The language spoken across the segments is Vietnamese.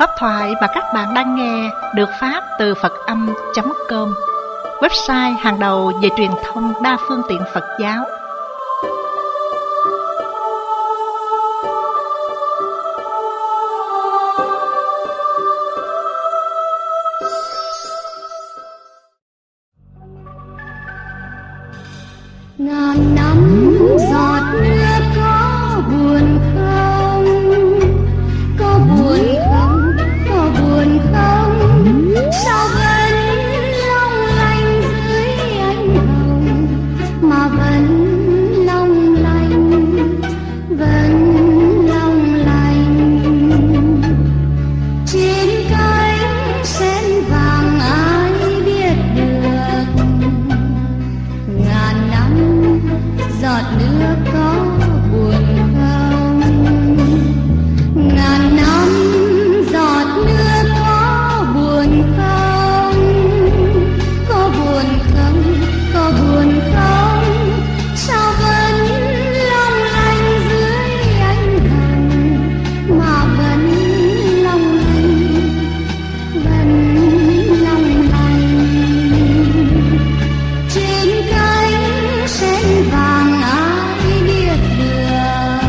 Pháp thoại mà các bạn đang nghe được phát từ Phật-âm.com, website hàng đầu về truyền thông đa phương tiện Phật giáo. Ngàn năm giọt nước có buồn không? Có buồn không? Có buồn không? Sao vẫn long lanh dưới ánh hồng, mà vẫn long lanh, vẫn long lanh. Trên cánh sen vàng ai biết được, ngàn năm giọt nước có buồn không? Ngàn năm giọt nước có buồn không? Có buồn không? Có buồn không? Sao vẫn long lanh dưới ánh hồng, mà vẫn long lanh, vẫn long lanh. Trên cánh sen vàng ai biết được,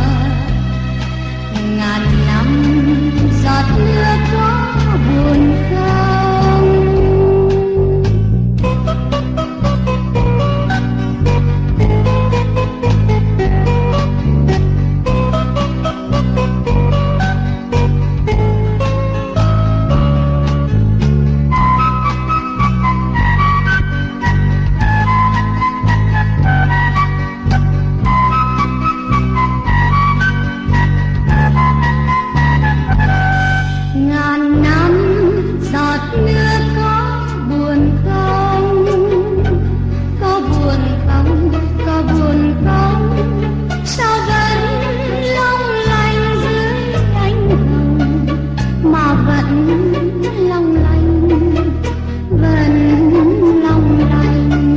ngàn năm giọt nước có buồn không? Ngàn năm giọt nước có buồn không? Có buồn không? Có buồn không? Sao vẫn long lanh dưới ánh hồng, mà vẫn long lanh, vẫn long lanh.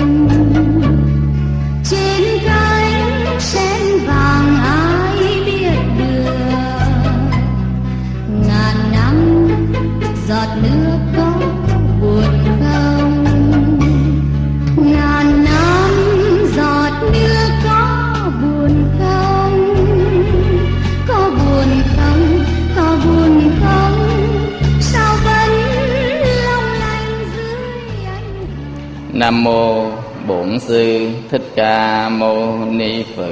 Trên cánh sen vàng ai biết được, ngàn năm giọt nước có buồn không? Ngàn năm giọt nước có buồn không? Có buồn không? Có buồn không? Sao vẫn long lanh dưới ánh. Nam mô Bổn Sư Thích Ca Mâu Ni Phật.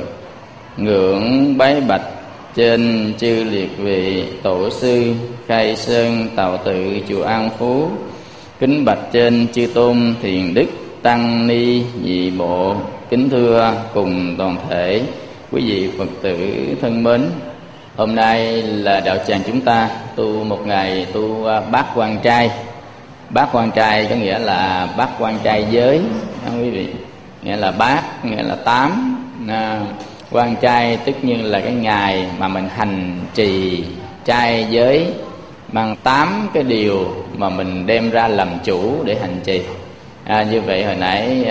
Ngưỡng bái bạch trên chư liệt vị tổ sư Khai Sơn Tào Tự chùa An Phú. Kính bạch trên chư tôn thiền đức tăng ni nhị bộ. Kính thưa cùng toàn thể quý vị Phật tử thân mến. Hôm nay là đạo tràng chúng ta tu một ngày tu bát quan trai. Bát quan trai có nghĩa là bát quan trai giới, quý vị. Nghĩa là bát, nghĩa là 8. Quan trai tức như là cái ngày mà mình hành trì trai giới, bằng 8 cái điều mà mình đem ra làm chủ để hành trì. Như vậy hồi nãy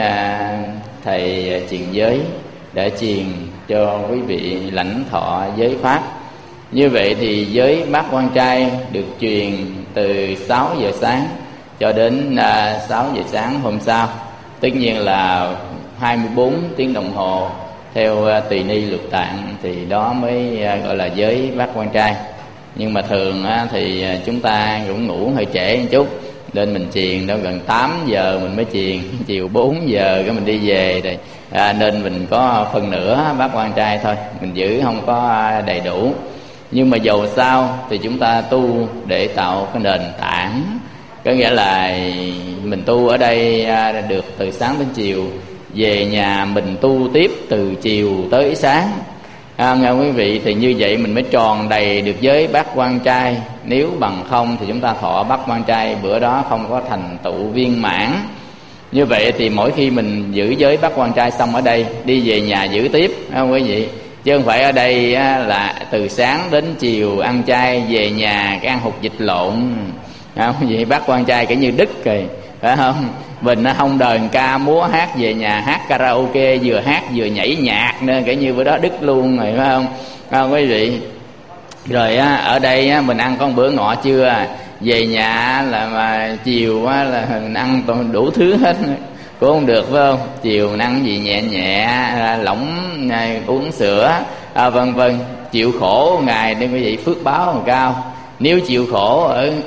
thầy truyền giới đã truyền cho quý vị lãnh thọ giới pháp. Như vậy thì giới bát quan trai được truyền từ 6 giờ sáng cho đến 6 giờ sáng hôm sau. Tất nhiên là 24 tiếng đồng hồ theo tùy ni luật tạng thì đó mới gọi là giới bát quan trai. Nhưng mà thường thì chúng ta cũng ngủ hơi trễ một chút, nên mình truyền đâu gần 8 giờ mình mới truyền, chiều 4 giờ cái mình đi về rồi. Nên mình có phần nửa bát quan trai thôi, mình giữ không có đầy đủ. Nhưng mà dầu sao thì chúng ta tu để tạo cái nền tảng, có nghĩa là mình tu ở đây được từ sáng đến chiều, về nhà mình tu tiếp từ chiều tới sáng. Nghe quý vị, thì như vậy mình mới tròn đầy được giới bát quan trai. Nếu bằng không thì chúng ta thọ bát quan trai bữa đó không có thành tựu viên mãn. Như vậy thì mỗi khi mình giữ giới bát quan trai xong ở đây, đi về nhà giữ tiếp, không quý vị? Chứ không phải ở đây là từ sáng đến chiều ăn chay, về nhà cái ăn hột vịt lộn, không vậy? Bát quan trai kiểu như đứt rồi, phải không? Mình nó không đờn ca múa hát, về nhà hát karaoke, vừa hát vừa nhảy nhạc nên kiểu như bữa đó đứt luôn rồi, phải không quý vị? Rồi ở đây mình ăn có một bữa ngọ trưa, về nhà là mà chiều á là ăn toàn đủ thứ hết cũng không được, phải không? Chiều ăn gì nhẹ nhẹ, lỏng uống sữa, vân vân. Chịu khổ ngày nên quý vị phước báo còn cao. Nếu chịu khổ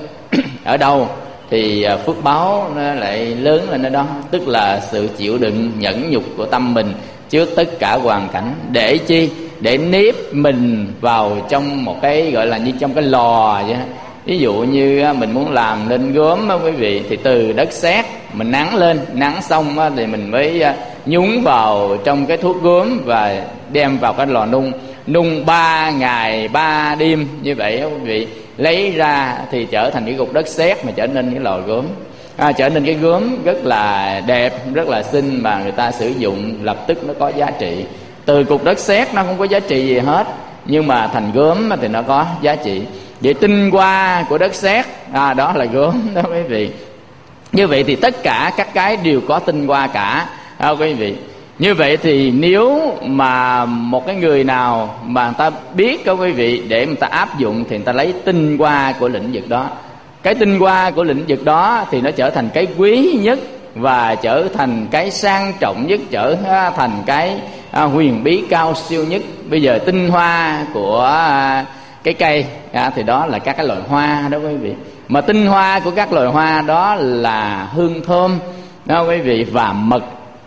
ở đâu thì phước báo nó lại lớn lên ở đó. Tức là sự chịu đựng nhẫn nhục của tâm mình trước tất cả hoàn cảnh. Để chi? Để nếp mình vào trong một cái gọi là như trong cái lò vậy. Ví dụ như mình muốn làm nên gốm quý vị, thì từ đất sét mình nắng lên, nắng xong thì mình mới nhúng vào trong cái thuốc gốm và đem vào cái lò nung 3 ngày 3 đêm như vậy quý vị, lấy ra thì trở thành cái cục đất sét mà trở nên cái lò gốm. Trở nên cái gốm rất là đẹp, rất là xinh mà người ta sử dụng lập tức nó có giá trị. Từ cục đất sét nó không có giá trị gì hết, nhưng mà thành gốm thì nó có giá trị. Vậy tinh hoa của đất sét đó là gốm đó quý vị. Như vậy thì tất cả các cái đều có tinh hoa cả quý vị. Như vậy thì nếu mà một cái người nào mà người ta biết quý vị, để người ta áp dụng thì người ta lấy tinh hoa của lĩnh vực đó. Cái tinh hoa của lĩnh vực đó thì nó trở thành cái quý nhất và trở thành cái sang trọng nhất, trở thành cái huyền bí cao siêu nhất. Bây giờ tinh hoa của cái cây thì đó là các cái loài hoa đó quý vị. Mà tinh hoa của các loài hoa đó là hương thơm đó quý vị, và mật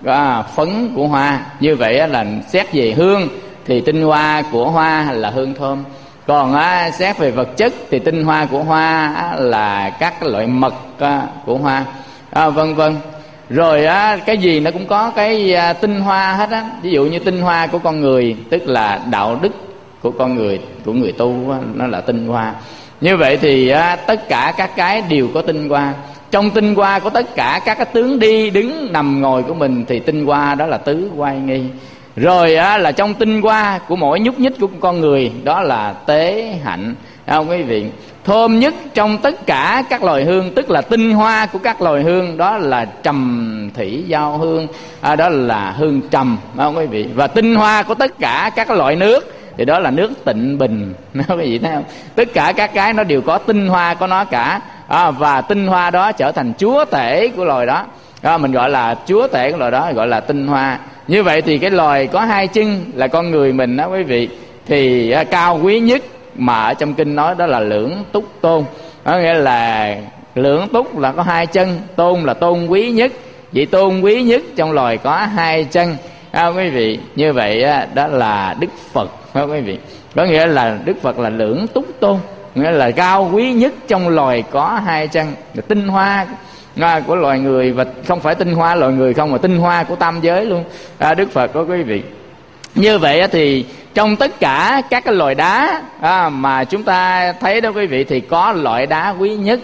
phấn của hoa. Như vậy là xét về hương thì tinh hoa của hoa là hương thơm. Còn xét về vật chất thì tinh hoa của hoa là các loại mật của hoa, vân vân. Rồi cái gì nó cũng có cái tinh hoa hết á. Ví dụ như tinh hoa của con người, tức là đạo đức của con người, của người tu, nó là tinh hoa. Như vậy thì tất cả các cái đều có tinh hoa. Trong tinh hoa của tất cả các cái tướng đi đứng nằm ngồi của mình thì tinh hoa đó là tứ oai nghi. Rồi là trong tinh hoa của mỗi nhúc nhích của con người đó là tế hạnh, không quý vị? Thơm nhất trong tất cả các loài hương, tức là tinh hoa của các loài hương, đó là trầm thủy giao hương, đó là hương trầm, không quý vị? Và tinh hoa của tất cả các loại nước thì đó là nước tịnh bình, quý vị thấy không? Tất cả các cái nó đều có tinh hoa của nó cả, và tinh hoa đó trở thành chúa tể của loài đó. Mình gọi là chúa tể của loài đó, gọi là tinh hoa. Như vậy thì cái loài có 2 chân là con người mình đó quý vị, thì cao quý nhất mà ở trong kinh nói đó là lưỡng túc tôn. Có nghĩa là lưỡng túc là có 2 chân, tôn là tôn quý nhất. Vậy tôn quý nhất trong loài có 2 chân, quý vị. Như vậy đó là Đức Phật, quý vị. Có nghĩa là Đức Phật là lưỡng túc tôn, nghĩa là cao quý nhất trong loài có 2 chân, là tinh hoa của loài người. Và không phải tinh hoa loài người không, mà tinh hoa của tam giới luôn, Đức Phật đó quý vị. Như vậy thì trong tất cả các cái loài đá mà chúng ta thấy đó quý vị, thì có loại đá quý nhất,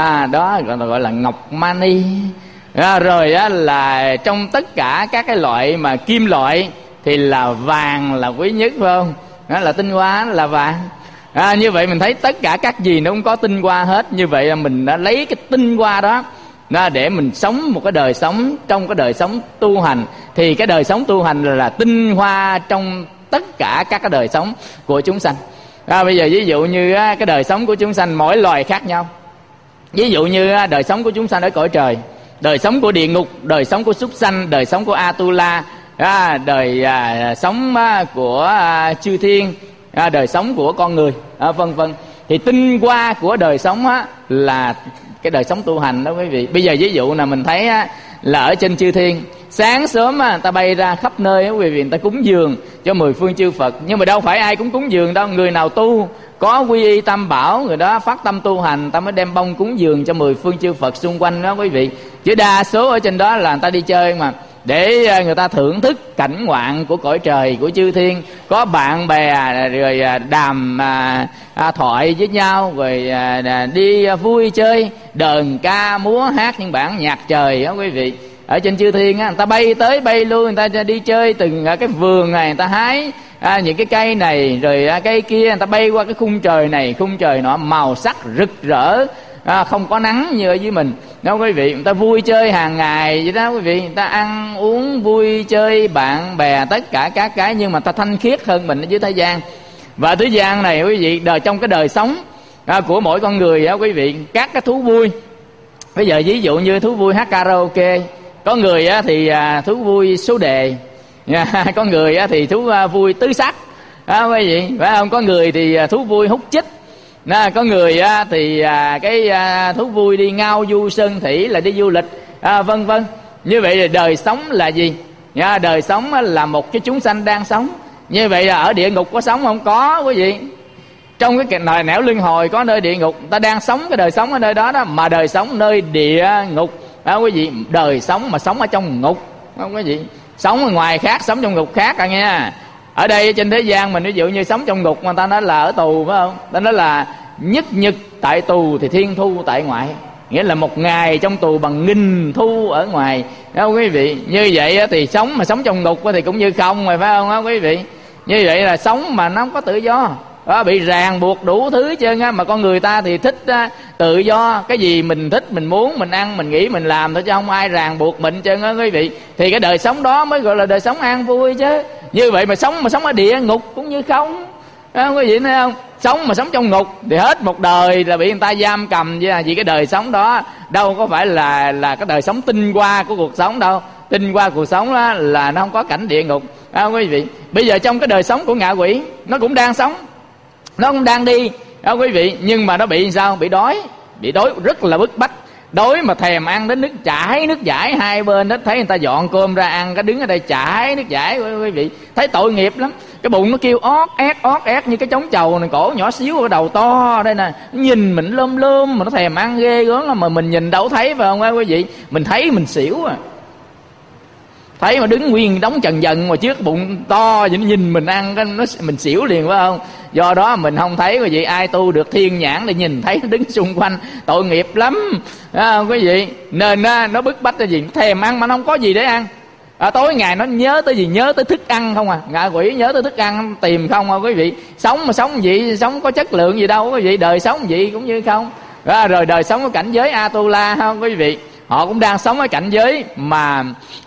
đó gọi là ngọc mani. Rồi là trong tất cả các cái loại mà kim loại thì là vàng là quý nhất, phải không? Đó là tinh hoa là vàng. Như vậy mình thấy tất cả các gì nó cũng có tinh hoa hết. Như vậy là mình đã lấy cái tinh hoa đó để mình sống một cái đời sống, trong cái đời sống tu hành. Thì cái đời sống tu hành là tinh hoa trong tất cả các cái đời sống của chúng sanh. Bây giờ ví dụ như cái đời sống của chúng sanh mỗi loài khác nhau. Ví dụ như đời sống của chúng sanh ở cõi trời, đời sống của địa ngục, đời sống của súc sanh, đời sống của Atula, đời sống của chư thiên, đời sống của con người, vân vân. Thì tinh hoa của đời sống là cái đời sống tu hành đó quý vị. Bây giờ ví dụ là mình thấy là ở trên chư thiên, sáng sớm người ta bay ra khắp nơi quý vị, người ta cúng dường cho 10 phương chư Phật. Nhưng mà đâu phải ai cũng cúng dường đâu. Người nào tu có quy y tam bảo, người đó phát tâm tu hành, ta mới đem bông cúng dường cho 10 phương chư Phật xung quanh đó quý vị. Chứ đa số ở trên đó là người ta đi chơi mà, để người ta thưởng thức cảnh ngoạn của cõi trời, của chư thiên. Có bạn bè rồi đàm thoại với nhau, rồi đi vui chơi, đờn ca múa hát những bản nhạc trời đó quý vị. Ở trên chư thiên người ta bay tới bay lui, người ta đi chơi từng cái vườn này, người ta hái những cái cây này rồi cây kia, người ta bay qua cái khung trời này khung trời nọ, màu sắc rực rỡ, không có nắng như ở dưới mình đó quý vị. Người ta vui chơi hàng ngày vậy đó quý vị, người ta ăn uống vui chơi bạn bè tất cả các cái, nhưng mà ta thanh khiết hơn mình ở dưới thế gian. Và thế gian này quý vị, trong cái đời sống của mỗi con người á quý vị. Các cái thú vui, bây giờ ví dụ như thú vui hát karaoke, có người á thì thú vui số đề, có người á thì thú vui tứ sắc, quý vị phải không? Có người thì thú vui hút chích, có người á thì cái thú vui đi ngao du sơn thủy, là đi du lịch, vân vân. Như vậy là đời sống là gì? Đời sống là một cái chúng sanh đang sống. Như vậy là ở địa ngục có sống không? Có quý vị. Trong cái nồi nẻo luân hồi có nơi địa ngục, ta đang sống cái đời sống ở nơi đó đó. Mà đời sống nơi địa ngục, quý vị, đời sống mà sống ở trong ngục, không quý vị. Sống ở ngoài khác, sống trong ngục khác nha. Ở đây trên thế gian mình ví dụ như sống trong ngục mà ta nói là ở tù, phải không? Ta nói là nhất nhật tại tù thì thiên thu tại ngoại, nghĩa là một ngày trong tù bằng nghìn thu ở ngoài, đó quý vị. Như vậy thì sống mà sống trong ngục thì cũng như không rồi, phải không đó quý vị? Như vậy là sống mà nó không có tự do, bị ràng buộc đủ thứ trơn á. Mà con người ta thì thích tự do, cái gì mình thích mình muốn mình ăn mình nghĩ mình làm thôi, chứ không ai ràng buộc mình trơn á quý vị. Thì cái đời sống đó mới gọi là đời sống an vui chứ. Như vậy mà sống ở địa ngục cũng như không, quý vị thấy không? Sống mà sống trong ngục thì hết một đời là bị người ta giam cầm, vì cái đời sống đó đâu có phải là cái đời sống tinh hoa của cuộc sống đâu. Tinh hoa cuộc sống đó là nó không có cảnh địa ngục, quý vị. Bây giờ trong cái đời sống của ngạ quỷ, nó cũng đang sống, nó cũng đang đi, quý vị. Nhưng mà nó bị sao? Bị đói rất là bức bách. Đói mà thèm ăn đến nước chảy hai bên đó, thấy người ta dọn cơm ra ăn, cái đứng ở đây chảy nước chảy, quý vị thấy tội nghiệp lắm. Cái bụng nó kêu ót ét như cái trống trầu này, cổ nhỏ xíu, cái đầu to đây nè, nhìn mình lơm mà nó thèm ăn ghê gớm lắm. Mà mình nhìn đâu thấy, phải không quý vị? Mình thấy mình xỉu à. Thấy mà đứng nguyên đống trần dần mà trước bụng to vậy, nó nhìn mình ăn cái mình xỉu liền, phải không? Do đó mình không thấy, quý vị. Ai tu được thiên nhãn để nhìn thấy nó đứng xung quanh, tội nghiệp lắm, quý vị. Nên nó bức bách là gì? Nó thèm ăn mà nó không có gì để ăn. Tối ngày nó nhớ tới gì? Nhớ tới thức ăn không à. Ngạ quỷ nhớ tới thức ăn tìm không à quý vị. Sống mà sống gì? Sống có chất lượng gì đâu quý vị. Đời sống gì cũng như không. Rồi đời sống ở cảnh giới Atula không quý vị. Họ cũng đang sống ở cảnh giới mà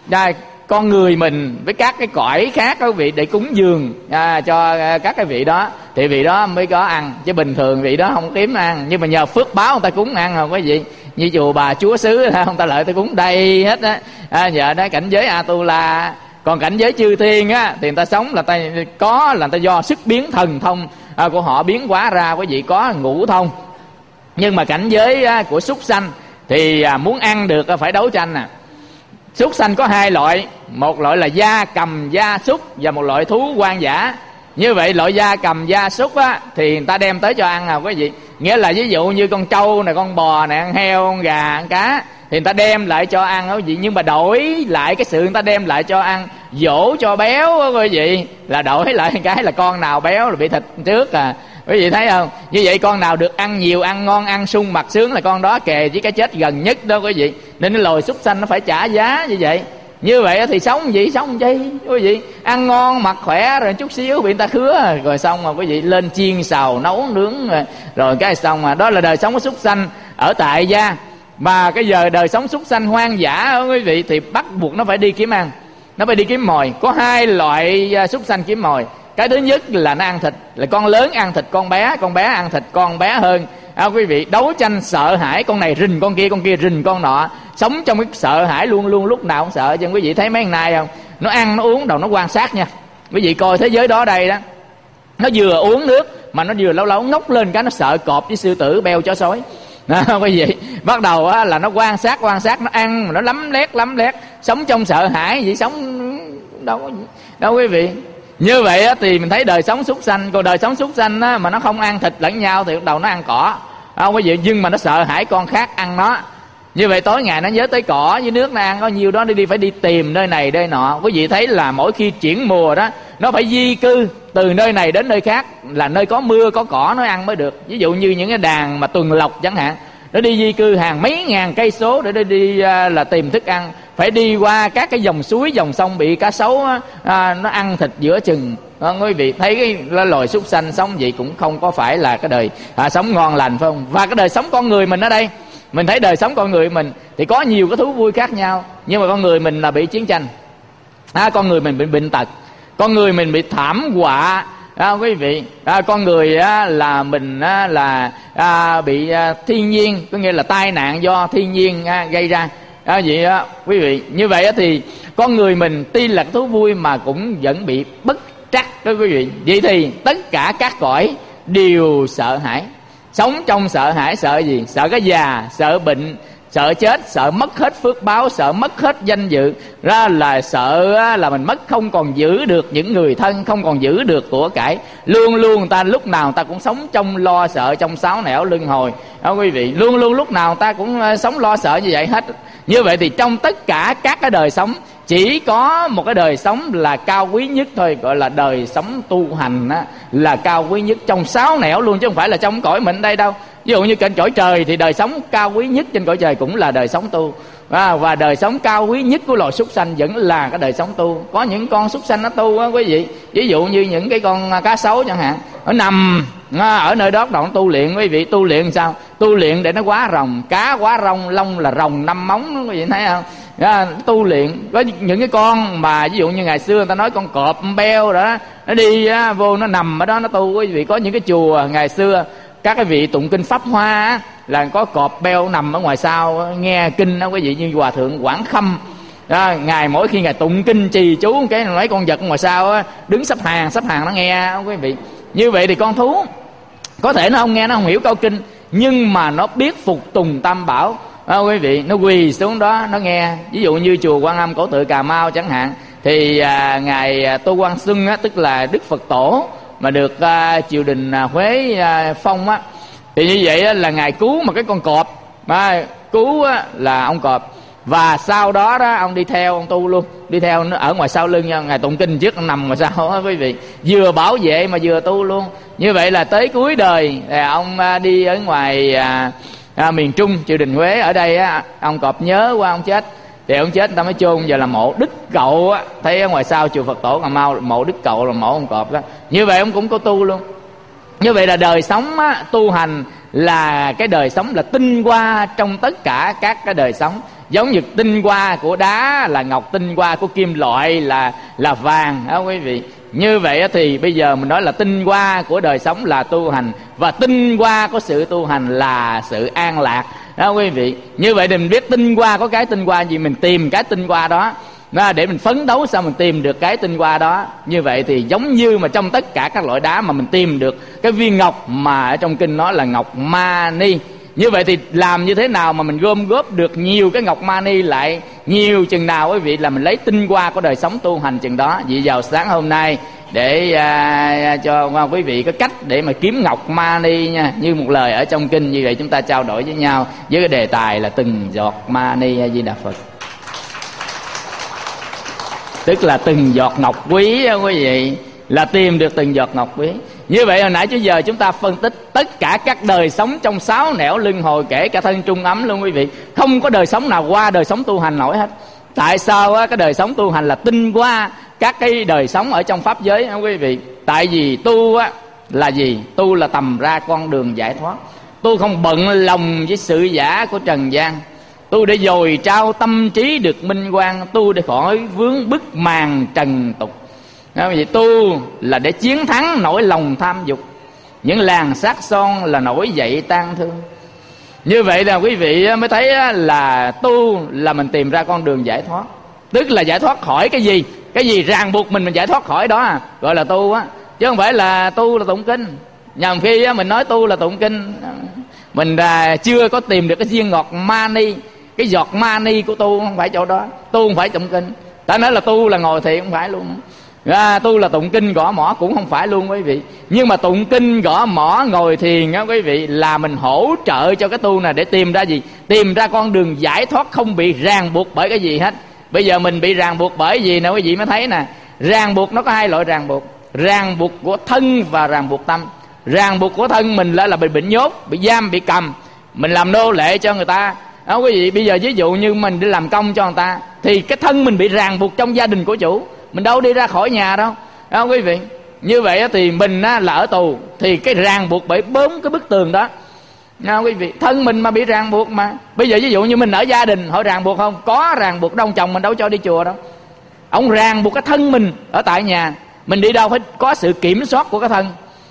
con người mình với các cái cõi khác quý vị, để cúng dường cho các cái vị đó, thì vị đó mới có ăn, chứ bình thường vị đó không kiếm ăn. Nhưng mà nhờ phước báo người ta cúng ăn không quý vị. Như chùa Bà Chúa Xứ không, ta lợi ta cúng đầy hết á, nhờ đó cảnh giới Atula. Còn cảnh giới chư thiên á thì người ta sống là người ta do sức biến thần thông của họ biến hóa ra, quý vị, có ngũ thông. Nhưng mà cảnh giới của súc sanh thì muốn ăn được phải đấu tranh nè. Súc sanh có hai loại, một loại là gia cầm gia súc, và một loại thú hoang dã. Như vậy loại gia cầm gia súc á thì người ta đem tới cho ăn quý vị. Nghĩa là ví dụ như con trâu này, con bò này, ăn heo, con gà, ăn cá, thì người ta đem lại cho ăn quý vị. Nhưng mà đổi lại cái sự người ta đem lại cho ăn, dỗ cho béo quý vị, là đổi lại cái là con nào béo là bị thịt trước à. Quý vị thấy không? Như vậy con nào được ăn nhiều, ăn ngon, ăn sung mặc sướng là con đó kề với cái chết gần nhất đó quý vị. Nên cái loài súc sanh nó phải trả giá như vậy. Như vậy thì sống gì? Sống chi quý vị? Ăn ngon, mặc khỏe, rồi chút xíu bị người ta khứa, rồi xong mà quý vị lên chiên xào nấu nướng rồi cái xong mà. Đó là đời sống của súc sanh ở tại gia. Mà cái giờ đời sống súc sanh hoang dã quý vị thì bắt buộc nó phải đi kiếm ăn, nó phải đi kiếm mồi. Có hai loại súc sanh kiếm mồi. Cái thứ nhất là nó ăn thịt, là con lớn ăn thịt con bé ăn thịt con bé hơn. Quý vị, đấu tranh sợ hãi, con này rình con kia rình con nọ, sống trong cái sợ hãi luôn luôn, lúc nào cũng sợ. Chứ quý vị thấy mấy ngày nay không? Nó ăn nó uống đầu nó quan sát nha. Quý vị coi thế giới đó đây đó, nó vừa uống nước mà nó vừa lâu lâu ngóc lên cái nó sợ cọp với sư tử, beo, chó sói. Quý vị, bắt đầu là nó quan sát, nó ăn mà nó lấm lét, sống trong sợ hãi vậy, sống đâu quý vị. Như vậy thì mình thấy đời sống súc sanh. Còn đời sống súc sanh mà nó không ăn thịt lẫn nhau thì bắt đầu nó ăn cỏ, quý vị. Nhưng mà nó sợ hãi con khác ăn nó. Như vậy tối ngày nó nhớ tới cỏ với nước nó ăn, có nhiêu đó phải đi tìm nơi này nơi nọ. Quý vị thấy là mỗi khi chuyển mùa đó, nó phải di cư từ nơi này đến nơi khác, là nơi có mưa có cỏ nó ăn mới được. Ví dụ như những cái đàn mà tuần lộc chẳng hạn, nó đi di cư hàng mấy ngàn cây số để đi là tìm thức ăn, phải đi qua các cái dòng suối dòng sông bị cá sấu nó ăn thịt giữa chừng. Quý vị thấy cái loài súc sanh sống vậy cũng không có phải là cái đời sống ngon lành, phải không? Và cái đời sống con người mình ở đây, mình thấy đời sống con người mình thì có nhiều cái thú vui khác nhau. Nhưng mà con người mình là bị chiến tranh, con người mình bị bệnh tật, con người mình bị thảm họa quý vị. Con người là mình là bị thiên nhiên, có nghĩa là tai nạn do thiên nhiên gây ra. Vậy quý vị, như vậy thì con người mình tuy là thú vui mà cũng vẫn bị bất trắc đó quý vị. Vậy thì tất cả các cõi đều sợ hãi, sống trong sợ hãi. Sợ gì? Sợ cái già, sợ bệnh, sợ chết, sợ mất hết phước báo, sợ mất hết danh dự. Ra là sợ là mình mất, không còn giữ được những người thân, không còn giữ được của cải. Luôn luôn người ta lúc nào người ta cũng sống trong lo sợ, trong sáu nẻo luân hồi quý vị. Luôn luôn lúc nào người ta cũng sống lo sợ như vậy hết. Như vậy thì trong tất cả các cái đời sống, chỉ có một cái đời sống là cao quý nhất thôi, gọi là đời sống tu hành là cao quý nhất trong sáu nẻo luôn, chứ không phải là trong cõi mình đây đâu. Ví dụ như trên cõi trời thì đời sống cao quý nhất trên cõi trời cũng là đời sống tu, và đời sống cao quý nhất của loài súc sanh vẫn là cái đời sống tu. Có những con súc sanh nó tu á quý vị, ví dụ như những cái con cá sấu chẳng hạn, nó nằm ở nơi đó nó tu luyện quý vị. Tu luyện sao? Tu luyện để nó quá rồng. Cá quá rồng, lông là rồng 5 móng đó, quý vị thấy không? Tu luyện. Có những cái con mà ví dụ như ngày xưa người ta nói con cọp beo đó, nó đi vô nó nằm ở đó nó tu quý vị. Có những cái chùa ngày xưa các cái vị tụng kinh Pháp Hoa là có cọp beo nằm ở ngoài sau nghe kinh đó quý vị, như Hòa Thượng Quảng Khâm ngài mỗi khi ngài tụng kinh trì chú cái mấy con vật ngoài sau đứng sắp hàng nó nghe quý vị. Như vậy thì con thú có thể nó không nghe, nó không hiểu câu kinh, nhưng mà nó biết phục tùng Tam Bảo quý vị. Nó quỳ xuống đó nó nghe. Ví dụ như chùa Quan Âm Cổ Tự Cà Mau chẳng hạn, thì ngài Tô Quang Xuân tức là Đức Phật Tổ mà được triều đình Huế phong thì như vậy là ngài cứu một cái con cọp, cứu là ông cọp. Và sau đó ông đi theo, ông tu luôn, đi theo nó ở ngoài sau lưng nha. Ngài tụng kinh trước ông nằm ngoài sau quý vị, vừa bảo vệ mà vừa tu luôn. Như vậy là tới cuối đời ông đi ở ngoài miền Trung triều đình Huế. Ở đây ông cọp nhớ qua ông chết, thì ông chết người ta mới chôn giờ là mộ Đức Cậu thấy ở ngoài sau chùa Phật Tổ Cà Mau, mộ Đức Cậu là mộ ông cọp đó. Như vậy ông cũng có tu luôn. Như vậy là đời sống tu hành là cái đời sống là tinh hoa trong tất cả các cái đời sống. Giống như tinh hoa của đá là ngọc, tinh hoa của kim loại là vàng đó quý vị. Như vậy thì bây giờ mình nói là tinh hoa của đời sống là tu hành, và tinh hoa của sự tu hành là sự an lạc đó quý vị. Như vậy thì mình biết tinh hoa có cái tinh hoa gì, mình tìm cái tinh hoa đó để mình phấn đấu sao mình tìm được cái tinh hoa đó. Như vậy thì giống như mà trong tất cả các loại đá mà mình tìm được cái viên ngọc mà ở trong kinh nói là ngọc mani. Như vậy thì làm như thế nào mà mình gom góp được nhiều cái ngọc mani lại nhiều chừng nào quý vị, là mình lấy tinh hoa của đời sống tu hành chừng đó. Vậy vào sáng hôm nay để cho quý vị có cách để mà kiếm ngọc mani nha, như một lời ở trong kinh. Như vậy chúng ta trao đổi với nhau với cái đề tài là từng giọt mani. A Di Đà Phật. Tức là từng giọt ngọc quý quý vị, là tìm được từng giọt ngọc quý. Như vậy hồi nãy tới giờ chúng ta phân tích tất cả các đời sống trong sáu nẻo luân hồi, kể cả thân trung ấm luôn quý vị. Không có đời sống nào qua đời sống tu hành nổi hết. Tại sao cái đời sống tu hành là tinh qua các cái đời sống ở trong pháp giới quý vị? Tại vì tu là gì? Tu là tầm ra con đường giải thoát. Tu không bận lòng với sự giả của trần gian. Tu để dồi trao tâm trí được minh quang. Tu để khỏi vướng bức màn trần tục. Vậy tu là để chiến thắng nỗi lòng tham dục. Những làn sát son là nổi dậy tan thương. Như vậy là quý vị mới thấy là tu là mình tìm ra con đường giải thoát. Tức là giải thoát khỏi cái gì? Cái gì ràng buộc mình giải thoát khỏi đó gọi là tu á. Chứ không phải là tu là tụng kinh. Nhằm khi mình nói tu là tụng kinh, mình chưa có tìm được cái viên ngọt mani. Cái giọt mani của tu không phải chỗ đó. Tu không phải tụng kinh. Ta nói là tu là ngồi thiền không phải luôn. Tu là tụng kinh gõ mõ cũng không phải luôn quý vị. Nhưng mà tụng kinh gõ mõ ngồi thiền á quý vị, là mình hỗ trợ cho cái tu này để tìm ra gì? Tìm ra con đường giải thoát, không bị ràng buộc bởi cái gì hết. Bây giờ mình bị ràng buộc bởi gì nè quý vị mới thấy nè. Ràng buộc nó có hai loại ràng buộc. Ràng buộc của thân và ràng buộc tâm. Ràng buộc của thân mình là bị nhốt, bị giam, bị cầm. Mình làm nô lệ cho người ta đó quý vị. Bây giờ ví dụ như mình đi làm công cho người ta, thì cái thân mình bị ràng buộc trong gia đình của chủ, mình đâu đi ra khỏi nhà đâu đó quý vị. Như vậy thì mình là ở tù, thì cái ràng buộc bởi 4 cái bức tường đó quý vị. Thân mình mà bị ràng buộc mà. Bây giờ ví dụ như mình ở gia đình, họ ràng buộc không? Có ràng buộc đâu. Chồng mình đâu cho đi chùa đâu. Ông ràng buộc cái thân mình ở tại nhà. Mình đi đâu phải có sự kiểm soát của cái thân.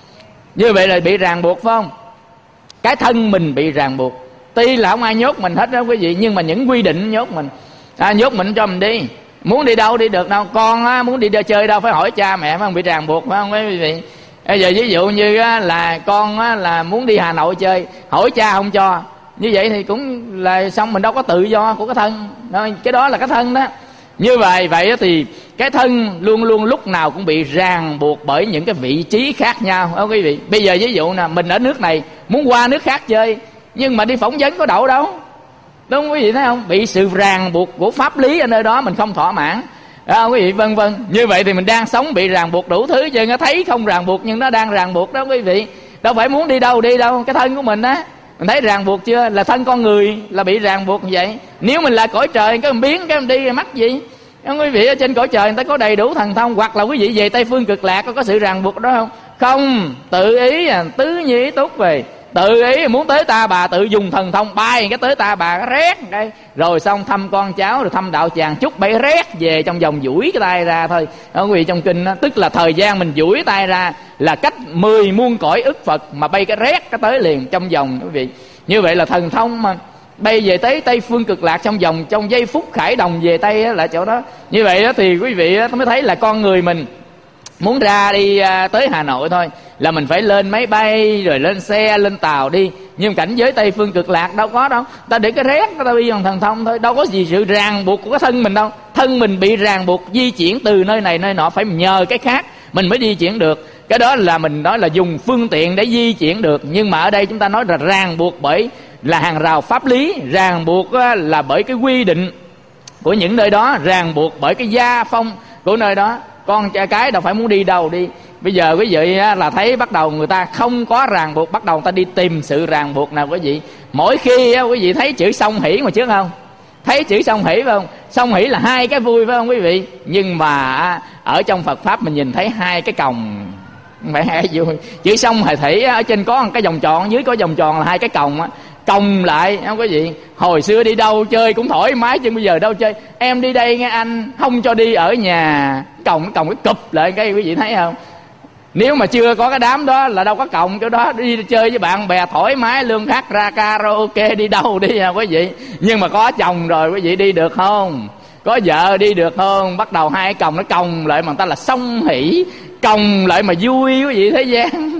Như vậy là bị ràng buộc phải không? Cái thân mình bị ràng buộc. Tuy là không ai nhốt mình hết đó quý vị, nhưng mà những quy định nhốt mình. Nhốt mình cho mình đi. Muốn đi đâu đi được đâu. Con muốn đi chơi đâu phải hỏi cha mẹ, phải không? Bị ràng buộc phải không quý vị? Bây giờ ví dụ như là con là muốn đi Hà Nội chơi, hỏi cha không cho, như vậy thì cũng là xong, mình đâu có tự do của cái thân. Cái đó là cái thân đó. Như vậy thì cái thân luôn luôn lúc nào cũng bị ràng buộc bởi những cái vị trí khác nhau, không quý vị? Bây giờ ví dụ nè, mình ở nước này muốn qua nước khác chơi, nhưng mà đi phỏng vấn có đậu đâu, đúng không quý vị thấy không? Bị sự ràng buộc của pháp lý ở nơi đó mình không thỏa mãn, quý vị, vân vân. Như vậy thì mình đang sống bị ràng buộc đủ thứ, chứ nó thấy không ràng buộc nhưng nó đang ràng buộc đó quý vị. Đâu phải muốn đi đâu, cái thân của mình á. Mình thấy ràng buộc chưa? Là thân con người là bị ràng buộc như vậy. Nếu mình là cõi trời, cái mình biến, cái mình đi mắc gì? Quý vị, ở trên cõi trời người ta có đầy đủ thần thông. Hoặc là quý vị về Tây Phương Cực Lạc có sự ràng buộc đó không? Không, tự ý tứ như ý túc về. Tự ý muốn tới Ta Bà, tự dùng thần thông bay cái tới Ta Bà, cái rét cái rồi xong thăm con cháu, rồi thăm đạo tràng chút bay rét về trong vòng duỗi cái tay ra thôi. Quý vị, trong kinh đó, tức là thời gian mình duỗi tay ra là cách 10 muôn cõi ức Phật mà bay cái rét cái tới liền trong vòng, quý vị. Như vậy là thần thông mà bay về tới Tây Phương Cực Lạc trong giây phút khải đồng về Tây là chỗ đó. Như vậy đó thì quý vị mới thấy là con người mình muốn ra đi tới Hà Nội thôi là mình phải lên máy bay, rồi lên xe, lên tàu đi. Nhưng cảnh giới Tây Phương Cực Lạc đâu có đâu. Ta để cái rét, ta đi bằng thần thông thôi. Đâu có gì sự ràng buộc của cái thân mình đâu. Thân mình bị ràng buộc di chuyển từ nơi này nơi nọ, phải nhờ cái khác mình mới di chuyển được. Cái đó là mình nói là dùng phương tiện để di chuyển được. Nhưng mà ở đây chúng ta nói là ràng buộc bởi là hàng rào pháp lý, ràng buộc là bởi cái quy định của những nơi đó, ràng buộc bởi cái gia phong của nơi đó. Con cái đâu phải muốn đi đâu đi. Bây giờ quý vị là thấy bắt đầu người ta không có ràng buộc, bắt đầu người ta đi tìm sự ràng buộc nào quý vị. Mỗi khi quý vị thấy chữ song hỷ mà trước không? Thấy chữ song hỷ phải không? Song hỷ là hai cái vui phải không quý vị? Nhưng mà ở trong Phật Pháp mình nhìn thấy hai cái còng, không phải hai cái vui. Chữ song hỷ ở trên có một cái vòng tròn, dưới có vòng tròn là hai cái còng á. Còng lại không có gì. Hồi xưa đi đâu chơi cũng thoải mái, chứ bây giờ đâu chơi. Em đi đây nghe anh, không cho đi ở nhà. Còng cái cụp lại cái quý vị thấy không? Nếu mà chưa có cái đám đó là đâu có còng chỗ đó. Đi chơi với bạn bè thoải mái, lương khắc ra karaoke đi đâu đi quý vị. Nhưng mà có chồng rồi quý vị đi được không? Có vợ đi được không? Bắt đầu hai còng nó còng lại mà người ta là song hỷ. Còng lại mà vui quý vị thế gian.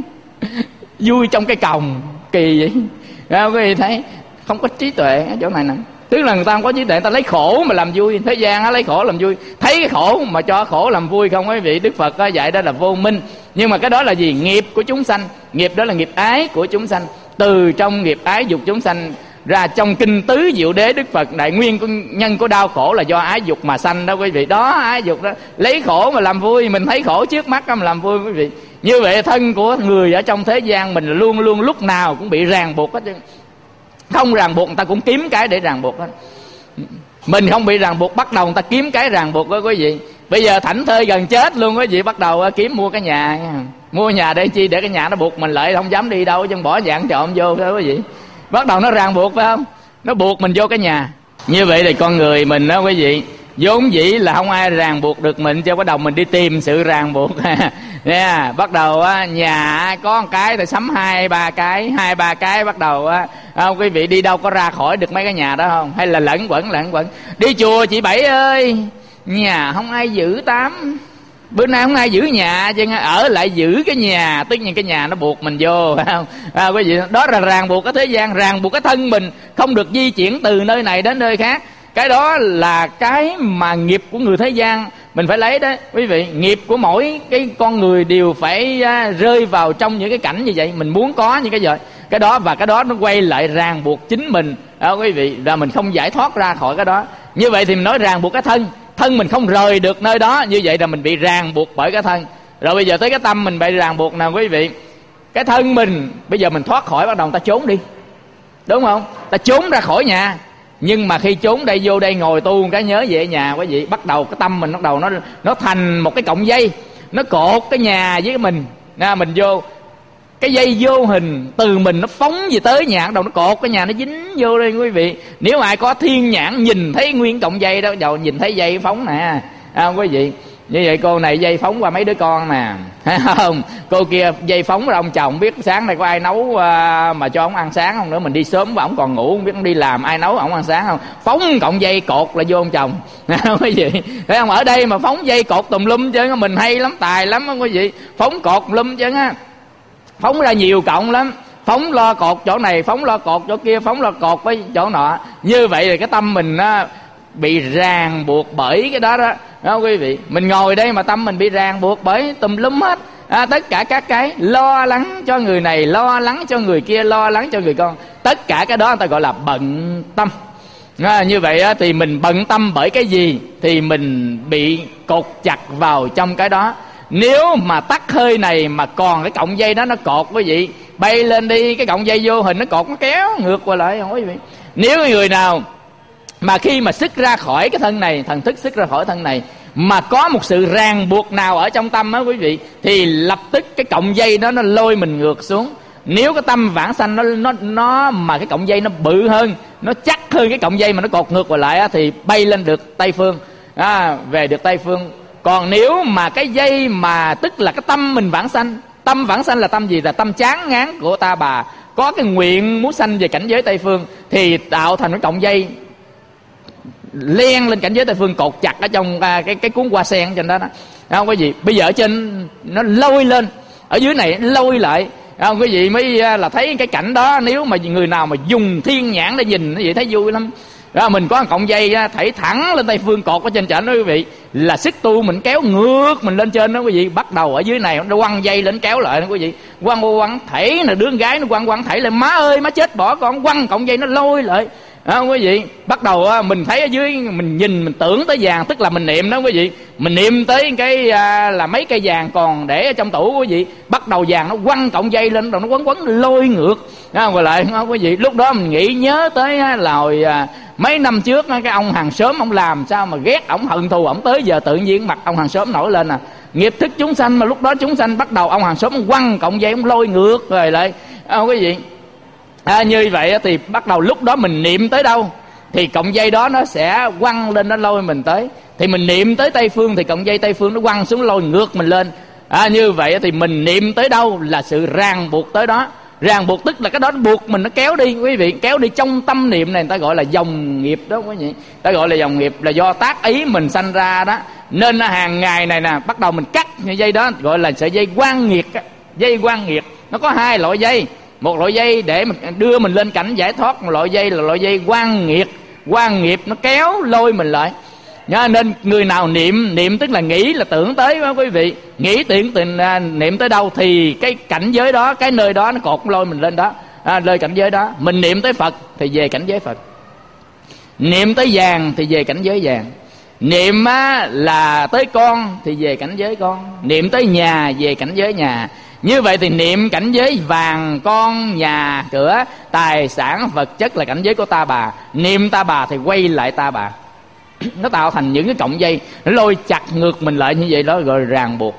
Vui trong cái còng, kỳ vậy. Quý vị thấy không có trí tuệ ở chỗ này nè. Tức là người ta không có trí tuệ, người ta lấy khổ mà làm vui. Thế gian lấy khổ làm vui, thấy cái khổ mà cho khổ làm vui không quý vị. Đức Phật dạy đó là vô minh. Nhưng mà cái đó là gì? Nghiệp của chúng sanh. Nghiệp đó là nghiệp ái của chúng sanh. Từ trong nghiệp ái dục chúng sanh ra. Trong kinh Tứ Diệu Đế Đức Phật đại nguyên nhân của đau khổ là do ái dục mà sanh đó quý vị. Đó, ái dục đó lấy khổ mà làm vui. Mình thấy khổ trước mắt mà làm vui quý vị. Như vậy thân của người ở trong thế gian mình luôn luôn lúc nào cũng bị ràng buộc hết. Không ràng buộc người ta cũng kiếm cái để ràng buộc hết. Mình không bị ràng buộc, bắt đầu người ta kiếm cái ràng buộc đó quý vị. Bây giờ thảnh thơi gần chết luôn quý vị, bắt đầu kiếm mua cái nhà. Mua nhà để chi? Để cái nhà nó buộc mình lại, không dám đi đâu, chứ bỏ dạng trộm vô đó quý vị. Bắt đầu nó ràng buộc phải không? Nó buộc mình vô cái nhà. Như vậy thì con người mình đó quý vị, vốn dĩ là không ai ràng buộc được mình, cho bắt đầu mình đi tìm sự ràng buộc. Yeah, bắt đầu nhà có một cái thì sắm hai ba cái bắt đầu quý vị đi đâu có ra khỏi được mấy cái nhà đó không? Hay là lẫn quẩn. Đi chùa chị Bảy ơi, nhà không ai giữ tám, bữa nay không ai giữ nhà, chứ ở lại giữ cái nhà, tất nhiên cái nhà nó buộc mình vô, phải không? Quý vị, đó là ràng buộc cái thế gian, ràng buộc cái thân mình không được di chuyển từ nơi này đến nơi khác. Cái đó là cái mà nghiệp của người thế gian mình phải lấy đó quý vị. Nghiệp của mỗi cái con người đều phải rơi vào trong những cái cảnh như vậy. Mình muốn có những cái gì cái đó, và cái đó nó quay lại ràng buộc chính mình quý vị, là mình không giải thoát ra khỏi cái đó. Như vậy thì mình nói ràng buộc cái thân mình không rời được nơi đó. Như vậy là mình bị ràng buộc bởi cái thân. Rồi bây giờ tới cái tâm mình bị ràng buộc nào quý vị. Cái thân mình bây giờ mình thoát khỏi, bắt đầu ta trốn đi, đúng không? Ta trốn ra khỏi nhà. Nhưng mà khi trốn đây, vô đây ngồi tu cái nhớ về nhà quý vị, bắt đầu cái tâm mình bắt đầu nó thành một cái cọng dây, nó cột cái nhà với mình. Mình vô cái dây vô hình từ mình nó phóng về tới nhà, bắt đầu nó cột cái nhà, nó dính vô đây quý vị. Nếu ai có thiên nhãn nhìn thấy nguyên cọng dây đó, đầu nhìn thấy dây phóng nè, quý vị. Như vậy cô này dây phóng qua mấy đứa con nè, thấy không? Cô kia dây phóng ra ông chồng, biết sáng nay có ai nấu mà cho ông ăn sáng không nữa. Mình đi sớm và ông còn ngủ, không biết ông đi làm ai nấu ông ăn sáng không. Phóng cọng dây cột là vô ông chồng. Quý vị thấy không? Ở đây mà phóng dây cột tùm lum chứ, mình hay lắm, tài lắm quý vị. Phóng cột lum chứ á, phóng ra nhiều cọng lắm. Phóng lo cột chỗ này, phóng lo cột chỗ kia, phóng lo cột với chỗ nọ. Như vậy thì cái tâm mình á bị ràng buộc bởi cái đó đó, đó quý vị. Mình ngồi đây mà tâm mình bị ràng buộc bởi tùm lum hết, tất cả các cái lo lắng cho người này, lo lắng cho người kia, lo lắng cho người con, tất cả cái đó người ta gọi là bận tâm. Như vậy á, thì mình bận tâm bởi cái gì thì mình bị cột chặt vào trong cái đó. Nếu mà tắt hơi này mà còn cái cọng dây đó nó cột quý vị, bay lên đi, cái cọng dây vô hình nó cột, nó kéo ngược qua lại không quý vị. Nếu người nào mà khi mà xuất ra khỏi cái thân này, thần thức xuất ra khỏi thân này, mà có một sự ràng buộc nào ở trong tâm á quý vị, thì lập tức cái cọng dây đó nó lôi mình ngược xuống. Nếu cái tâm vãng sanh nó mà cái cọng dây nó bự hơn, nó chắc hơn cái cọng dây mà nó cột ngược qua lại á, thì bay lên được Tây Phương, về được Tây Phương. Còn nếu mà cái dây mà tức là cái tâm mình vãng sanh, tâm vãng sanh là tâm gì? Là tâm chán ngán của ta bà, có cái nguyện muốn sanh về cảnh giới Tây Phương, thì tạo thành cái cọng dây len lên cảnh giới Tây Phương, cột chặt ở trong cái cuốn hoa sen trên đó đó. Không có gì. Bây giờ ở trên nó lôi lên, ở dưới này lôi lại. Không quý vị mới là thấy cái cảnh đó. Nếu mà người nào mà dùng thiên nhãn để nhìn vậy thấy vui lắm. Đó, mình có một cọng dây thảy thẳng lên Tây Phương cột ở trên trển đó quý vị, là sức tu mình kéo ngược mình lên trên đó quý vị. Bắt đầu ở dưới này nó quăng dây lên kéo lại đó quý vị, quăng thảy là đứa con gái nó quăng thảy lại, má ơi má chết bỏ con, quăng cọng dây nó lôi lại. Không quý vị, bắt đầu mình thấy ở dưới, mình nhìn mình tưởng tới vàng, tức là mình niệm đó quý vị. Mình niệm tới cái là mấy cây vàng còn để ở trong tủ quý vị, bắt đầu vàng nó quăng cọng dây lên rồi nó quấn lôi ngược rồi lại không quý vị. Lúc đó mình nghĩ nhớ tới là hồi mấy năm trước cái ông hàng xóm ông làm sao mà ghét, ông hận thù ông tới giờ tự nhiên mặt ông hàng xóm nổi lên nghiệp thức chúng sanh. Mà lúc đó chúng sanh bắt đầu ông hàng xóm ông quăng cọng dây ông lôi ngược rồi lại không quý vị. Như vậy thì bắt đầu lúc đó mình niệm tới đâu thì cọng dây đó nó sẽ quăng lên, nó lôi mình tới. Thì mình niệm tới Tây Phương thì cọng dây Tây Phương nó quăng xuống lôi ngược mình lên. Như vậy thì mình niệm tới đâu là sự ràng buộc tới đó. Ràng buộc tức là cái đó nó buộc mình, nó kéo đi quý vị, kéo đi trong tâm niệm này, người ta gọi là dòng nghiệp đó quý vị. Ta gọi là dòng nghiệp là do tác ý mình sanh ra đó. Nên hàng ngày này nè, bắt đầu mình cắt cái dây đó gọi là sợi dây quan nghiệt. Dây quan nghiệt nó có hai loại dây. Một loại dây để mình đưa mình lên cảnh giải thoát, một loại dây là loại dây quan nghiệt. Quan nghiệp nó kéo lôi mình lại. Nên người nào niệm tức là nghĩ là tưởng tới đó quý vị. Nghĩ niệm tới đâu thì cái cảnh giới đó, cái nơi đó nó cột lôi mình lên đó, lên cảnh giới đó. Mình niệm tới Phật thì về cảnh giới Phật, niệm tới vàng thì về cảnh giới vàng, niệm là tới con thì về cảnh giới con, niệm tới nhà về cảnh giới nhà. Như vậy thì niệm cảnh giới vàng, con, nhà, cửa, tài sản, vật chất là cảnh giới của ta bà. Niệm ta bà thì quay lại ta bà. Nó tạo thành những cái cọng dây, nó lôi chặt ngược mình lại như vậy đó, gọi là ràng buộc.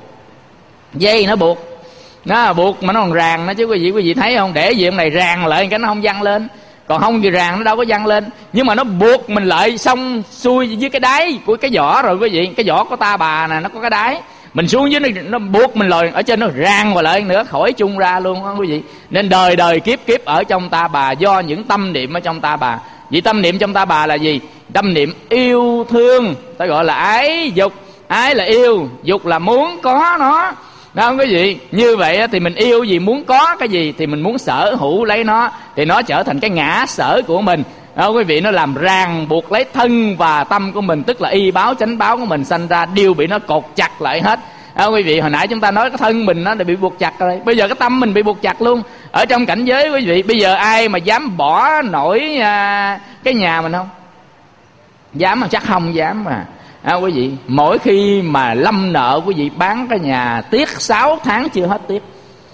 Dây nó buộc, nó buộc mà nó còn ràng nó chứ quý vị thấy không? Để gì ông này ràng lại cái nó không văng lên. Còn không thì ràng nó đâu có văng lên. Nhưng mà nó buộc mình lại xong xuôi dưới cái đáy của cái vỏ rồi quý vị. Cái vỏ của ta bà nè, nó có cái đáy. Mình xuống dưới nó buộc mình lại, ở trên nó rang vào lại nữa, khỏi chung ra luôn đó quý vị. Nên đời đời kiếp kiếp ở trong ta bà do những tâm niệm ở trong ta bà. Vì tâm niệm trong ta bà là gì? Tâm niệm yêu thương, ta gọi là ái dục. Ái là yêu, dục là muốn có nó. Đó không quý vị? Như vậy thì mình yêu gì, muốn có cái gì thì mình muốn sở hữu lấy nó, thì nó trở thành cái ngã sở của mình. Đó quý vị, nó làm ràng buộc lấy thân và tâm của mình, tức là y báo chánh báo của mình sanh ra đều bị nó cột chặt lại hết. Đó quý vị, hồi nãy chúng ta nói cái thân mình nó bị buộc chặt rồi, bây giờ cái tâm mình bị buộc chặt luôn. Ở trong cảnh giới quý vị, bây giờ ai mà dám bỏ nổi cái nhà mình không? Dám mà chắc không dám mà. Quý vị, mỗi khi mà lâm nợ quý vị bán cái nhà tiếc 6 tháng chưa hết tiếc.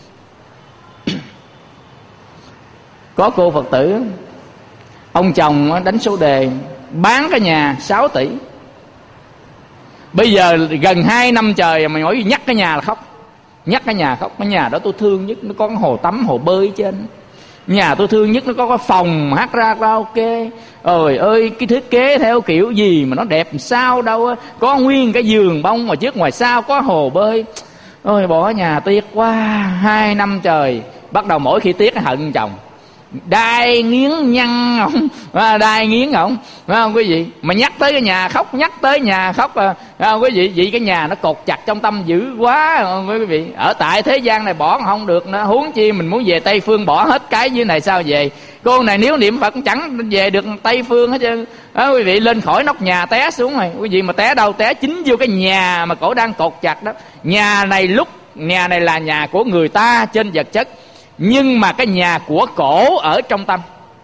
Có cô Phật tử, ông chồng đánh số đề bán cái nhà 6 tỷ. Bây giờ gần 2 năm trời mà mỗi nhắc cái nhà là khóc. Nhắc cái nhà khóc. Cái nhà đó tôi thương nhất, nó có cái hồ tắm hồ bơi trên. Nhà tôi thương nhất nó có cái phòng hát ra karaoke. Ôi ơi, cái thiết kế theo kiểu gì mà nó đẹp sao đâu á. Có nguyên cái giường bông ngoài trước ngoài sau, có hồ bơi. Ôi bỏ nhà tiếc quá. 2 năm trời, bắt đầu mỗi khi tiếc hận chồng, đai nghiến nhăn không, đai nghiến không, phải không quý vị? Mà nhắc tới cái nhà khóc, nhắc tới nhà khóc, phải không quý vị? Vì cái nhà nó cột chặt trong tâm dữ quá, không quý vị? Ở tại thế gian này bỏ không được nữa, huống chi mình muốn về Tây Phương bỏ hết cái dưới này sao về? Cô này nếu niệm Phật chẳng về được Tây Phương hết trơn. Đó quý vị, lên khỏi nóc nhà té xuống rồi. Quý vị mà té đâu? Té chính vô cái nhà mà cổ đang cột chặt đó. Nhà này là nhà của người ta trên vật chất, nhưng mà cái nhà của cổ ở trong tâm.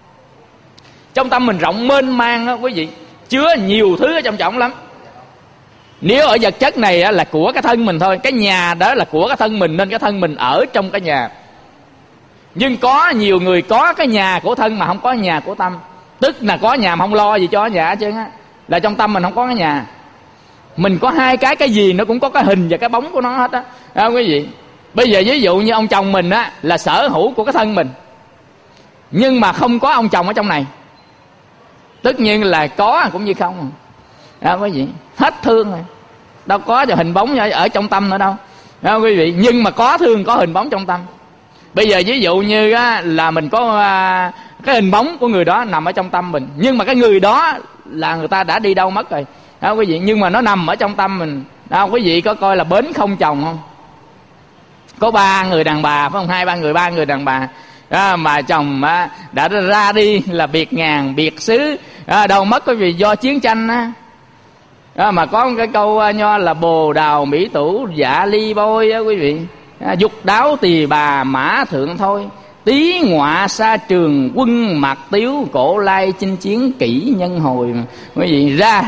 Trong tâm mình rộng mênh mang đó quý vị, chứa nhiều thứ ở trong trọng lắm. Nếu ở vật chất này là của cái thân mình thôi, cái nhà đó là của cái thân mình, nên cái thân mình ở trong cái nhà. Nhưng có nhiều người có cái nhà của thân mà không có nhà của tâm. Tức là có nhà mà không lo gì cho nhà hết trơn á. Là trong tâm mình không có cái nhà. Mình có hai cái gì nó cũng có cái hình và cái bóng của nó hết á, quý vị. Bây giờ ví dụ như ông chồng mình á là sở hữu của cái thân mình, nhưng mà không có ông chồng ở trong này, tất nhiên là có cũng như không. Quý vị, hết thương rồi, đâu có hình bóng ở trong tâm nữa đâu, quý vị. Nhưng mà có thương, có hình bóng trong tâm. Bây giờ ví dụ như á, là mình có cái hình bóng của người đó nằm ở trong tâm mình, nhưng mà cái người đó là người ta đã đi đâu mất rồi, quý vị. Nhưng mà nó nằm ở trong tâm mình. Quý vị có coi là Bến Không Chồng không? Có 3 người đàn bà, phải không? 2-3 người đàn bà mà chồng đã ra đi là biệt ngàn biệt xứ, đâu mất cái vì do chiến tranh á. Mà có một cái câu nho là bồ đào mỹ tủ dạ ly bôi á, quý vị. Dục đáo tỳ bà mã thượng thôi, tí ngọa xa trường quân mạc tiếu, cổ lai chinh chiến kỷ nhân hồi. Mà quý vị ra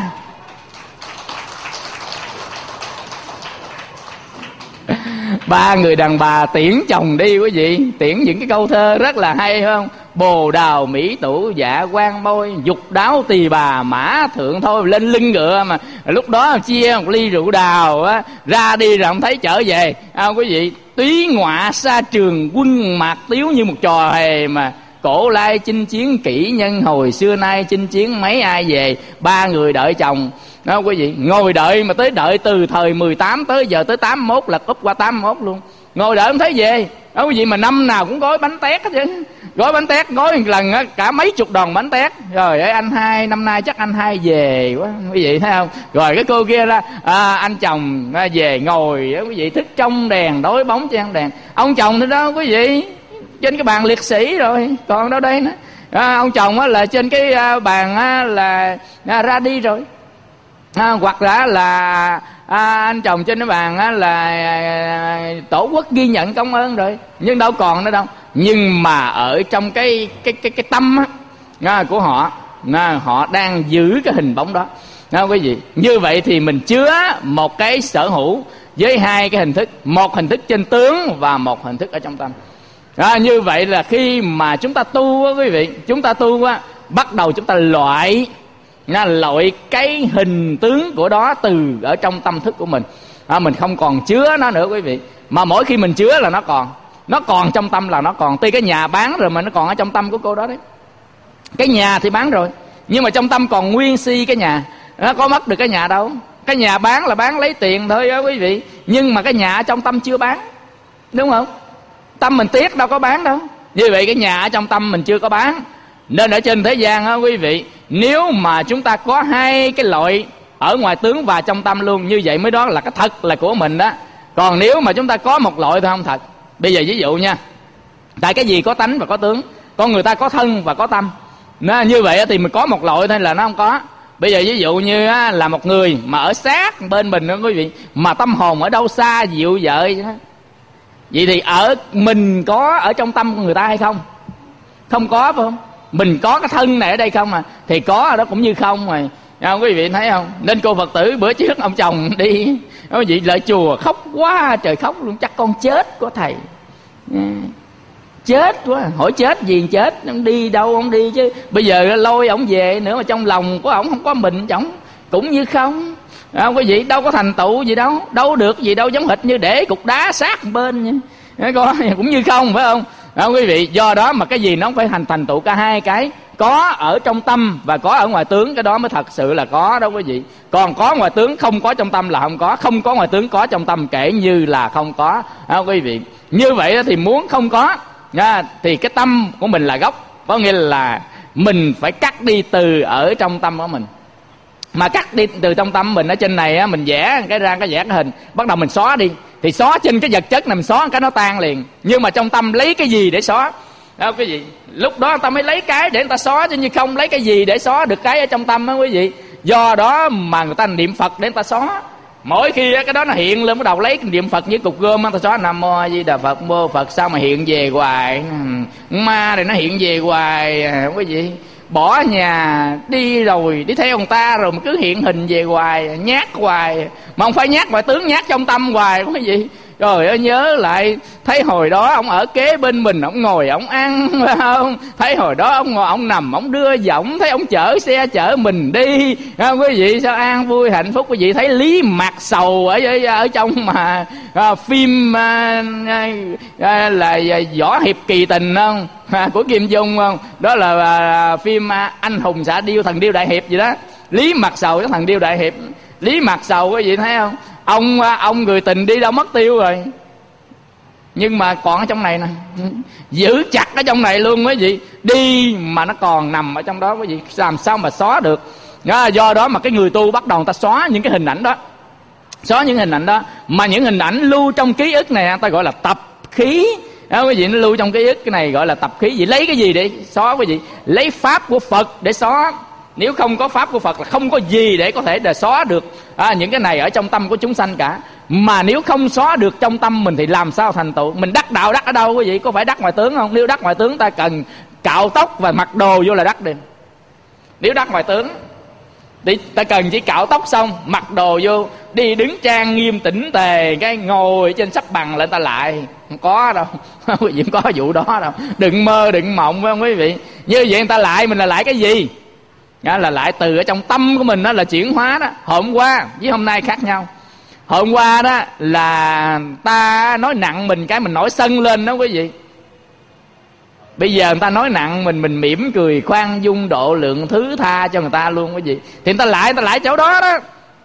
ba người đàn bà tiễn chồng đi, quý vị. Tiễn những cái câu thơ rất là hay, phải không? Bồ đào mỹ tủ dạ quan bôi, dục đáo tỳ bà mã thượng thôi. Lên lưng ngựa mà lúc đó chia một ly rượu đào á, ra đi rồi không thấy trở về, quý vị. Túy ngọa xa trường quân mạc tiếu, như một trò hề mà cổ lai chinh chiến kỷ nhân hồi, xưa nay chinh chiến mấy ai về. 3 người đợi chồng đó quý vị, ngồi đợi mà tới đợi từ thời 18 tới giờ tới 81, là úp qua 81 luôn. Ngồi đợi không thấy về đó quý vị. Mà năm nào cũng gói bánh tét hết chứ, gói bánh tét, gói một lần cả mấy chục đòn bánh tét. Rồi anh hai năm nay chắc anh hai về quá, quý vị thấy không? Rồi cái cô kia ra anh chồng về, ngồi đó quý vị, thức trong đèn, đối bóng trên đèn. Ông chồng thì đó quý vị, trên cái bàn liệt sĩ rồi, còn đâu đây nữa. Ông chồng là trên cái bàn là ra đi rồi. Hoặc là anh chồng trên cái bàn là tổ quốc ghi nhận công ơn rồi, nhưng đâu còn nữa đâu. Nhưng mà ở trong cái tâm của họ, họ đang giữ cái hình bóng đó, quý vị. Như vậy thì mình chứa một cái sở hữu với 2 cái hình thức, một hình thức trên tướng và một hình thức ở trong tâm. Như vậy là khi mà chúng ta tu á quý vị, chúng ta tu á, bắt đầu chúng ta loại cái hình tướng của đó từ ở trong tâm thức của mình. Mình không còn chứa nó nữa quý vị. Mà mỗi khi mình chứa là nó còn trong tâm là nó còn. Tuy cái nhà bán rồi mà nó còn ở trong tâm của cô đó đấy. Cái nhà thì bán rồi, nhưng mà trong tâm còn nguyên si cái nhà. Nó có mất được cái nhà đâu. Cái nhà bán là bán lấy tiền thôi đó quý vị, nhưng mà cái nhà ở trong tâm chưa bán, đúng không? Tâm mình tiếc đâu có bán đâu. Như vậy cái nhà ở trong tâm mình chưa có bán. Nên ở trên thế gian á quý vị, nếu mà chúng ta có 2 cái loại ở ngoài tướng và trong tâm luôn, như vậy mới đó là cái thật là của mình đó. Còn nếu mà chúng ta có một loại thì không thật. Bây giờ ví dụ nha, tại cái gì có tánh và có tướng, con người ta có thân và có tâm. Như vậy thì mình có một loại thôi là nó không có. Bây giờ ví dụ như là một người mà ở sát bên mình đó quý vị, mà tâm hồn ở đâu xa dịu dợi, vậy thì ở mình có ở trong tâm của người ta hay không? Không có, phải không? Mình có cái thân này ở đây không thì có ở đó cũng như không rồi. Quý vị thấy không? Nên cô Phật tử bữa trước ông chồng đi, quý vị lại chùa khóc quá trời khóc luôn, chắc con chết của thầy. Chết quá, hỏi chết gì chết, ông đi đâu ông đi chứ. Bây giờ lôi ổng về nữa mà trong lòng của ổng không có mình, ổng cũng như không. Quý vị, đâu có thành tựu gì đâu, đâu được gì đâu, giống hệt như để cục đá sát bên. Cũng như không, phải không? quý vị. Do đó mà cái gì nó phải thành tựu cả hai cái, có ở trong tâm và có ở ngoài tướng, cái đó mới thật sự là có đó quý vị. Còn có ngoài tướng không có trong tâm là không có, không có ngoài tướng có trong tâm kể như là không có quý vị. Như vậy thì muốn không có thì cái tâm của mình là gốc, có nghĩa là mình phải cắt đi từ ở trong tâm của mình. Mà cắt đi từ trong tâm mình, ở trên này mình vẽ cái ra cái vẽ cái hình, bắt đầu mình xóa đi, thì xóa trên cái vật chất này mình xóa cái nó tan liền. Nhưng mà trong tâm lấy cái gì để xóa đó quý vị? Lúc đó người ta mới lấy cái để người ta xóa, chứ như không lấy cái gì để xóa được cái ở trong tâm đó quý vị. Do đó mà người ta niệm Phật để người ta xóa. Mỗi khi cái đó nó hiện lên, bắt đầu lấy cái niệm Phật như cục gôm người ta xóa. Nam Mô A Di Đà Phật, mô Phật, sao mà hiện về hoài, ma này nó hiện về hoài quý vị. Bỏ nhà đi rồi, đi theo người ta rồi mà cứ hiện hình về hoài, nhát hoài. Mà không phải nhát ngoài tướng, nhát trong tâm hoài quý vị. Rồi ơi, nhớ lại thấy hồi đó ông ở kế bên mình, ông ngồi ông ăn, phải không? Thấy hồi đó ông ngồi ông nằm ông đưa giọng, thấy ông chở xe chở mình đi, không quý vị? Sao an vui hạnh phúc quý vị? Thấy Lý Mạc Sầu ở trong mà phim là Võ Hiệp Kỳ Tình không, của Kim Dung không? Đó là phim Anh Hùng Xạ Điêu, Thần Điêu Đại Hiệp gì đó. Lý Mạc Sầu cái Thần Điêu Đại Hiệp. Lý Mạc Sầu quý vị thấy không? Ông người tình đi đâu mất tiêu rồi, nhưng mà còn ở trong này nè, giữ chặt ở trong này luôn quý vị. Đi mà nó còn nằm ở trong đó quý vị, làm sao mà xóa được. Do đó mà cái người tu bắt đầu người ta xóa những cái hình ảnh đó, xóa những hình ảnh đó. Mà những hình ảnh lưu trong ký ức này người ta gọi là tập khí quý vị. Nó lưu trong ký ức cái này gọi là tập khí. Vậy lấy cái gì để xóa quý vị? Lấy pháp của Phật để xóa. Nếu không có pháp của Phật là không có gì để có thể để xóa được những cái này ở trong tâm của chúng sanh cả. Mà nếu không xóa được trong tâm mình thì làm sao thành tựu? Mình đắc đạo đắc ở đâu quý vị? Có phải đắc ngoài tướng không? Nếu đắc ngoài tướng ta cần cạo tóc và mặc đồ vô là đắc đi. Nếu đắc ngoài tướng thì ta cần chỉ cạo tóc xong, mặc đồ vô, đi đứng trang nghiêm tĩnh tề, cái ngồi trên sắp bằng lên ta lại. Không có đâu quý vị, không có vụ đó đâu. Đừng mơ đừng mộng phải không quý vị? Như vậy người ta lại mình là lại cái gì? Là lại từ ở trong tâm của mình, đó là chuyển hóa đó. Hôm qua với hôm nay khác nhau. Hôm qua đó là ta nói nặng mình, cái mình nổi sân lên đó quý vị. Bây giờ người ta nói nặng mình mỉm cười khoan dung độ lượng thứ tha cho người ta luôn quý vị. Thì người ta lại chỗ đó đó.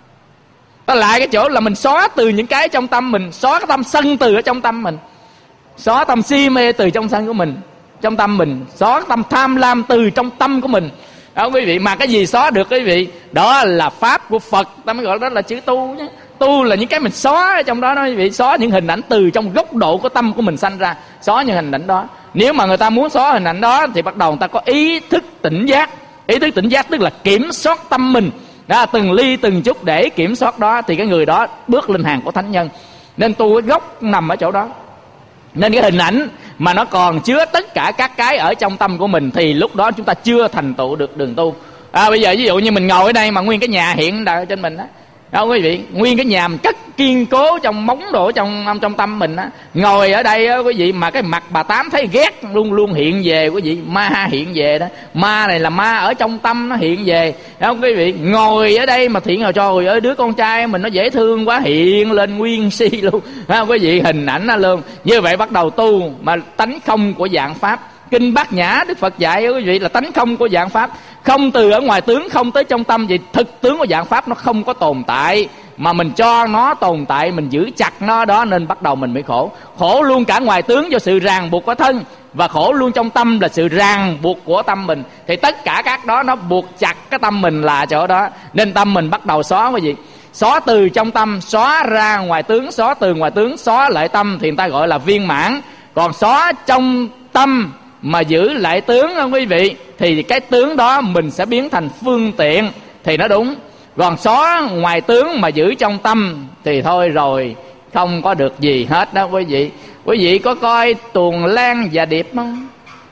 Ta lại cái chỗ là mình xóa từ những cái trong tâm mình, xóa cái tâm sân từ ở trong tâm mình, xóa tâm si mê từ trong sân của mình, trong tâm mình, xóa cái tâm tham lam từ trong tâm của mình. Đó quý vị, mà cái gì xóa được quý vị? Đó là pháp của Phật, ta mới gọi đó là chữ tu nhé. Tu là những cái mình xóa ở trong đó quý vị, xóa những hình ảnh từ trong góc độ của tâm của mình sanh ra, xóa những hình ảnh đó. Nếu mà người ta muốn xóa hình ảnh đó thì bắt đầu người ta có ý thức tỉnh giác. Ý thức tỉnh giác tức là kiểm soát tâm mình đó, từng ly từng chút để kiểm soát đó, thì cái người đó bước lên hàng của thánh nhân. Nên tu cái gốc nằm ở chỗ đó. Nên cái hình ảnh mà nó còn chứa tất cả các cái ở trong tâm của mình thì lúc đó chúng ta chưa thành tựu được đường tu. Bây giờ ví dụ như mình ngồi ở đây mà nguyên cái nhà hiện ở trên mình đó, quý vị, nguyên cái nhà mình cất kiên cố trong móng đồ trong tâm mình á, ngồi ở đây á quý vị, mà cái mặt bà Tám thấy ghét luôn luôn hiện về quý vị, ma hiện về đó. Ma này là ma ở trong tâm nó hiện về đó quý vị. Ngồi ở đây mà thiện rồi, trời ơi đứa con trai mình nó dễ thương quá, hiện lên nguyên si luôn quý vị, hình ảnh nó luôn. Như vậy bắt đầu tu mà tánh không của dạng pháp. Kinh Bát Nhã Đức Phật dạy quý vị là tánh không của dạng pháp, không từ ở ngoài tướng không tới trong tâm. Vậy thực tướng của dạng pháp nó không có tồn tại, mà mình cho nó tồn tại, mình giữ chặt nó đó, nên bắt đầu mình mới khổ. Khổ luôn cả ngoài tướng do sự ràng buộc của thân, và khổ luôn trong tâm là sự ràng buộc của tâm mình. Thì tất cả các đó nó buộc chặt cái tâm mình là chỗ đó. Nên tâm mình bắt đầu xóa quý vị, xóa từ trong tâm, xóa ra ngoài tướng, xóa từ ngoài tướng, xóa lại tâm thì người ta gọi là viên mãn. Còn xóa trong tâm mà giữ lại tướng không quý vị, thì cái tướng đó mình sẽ biến thành phương tiện thì nó đúng. Còn xóa ngoài tướng mà giữ trong tâm thì thôi rồi, không có được gì hết đó quý vị. Quý vị có coi Tuồng Lan và Điệp không?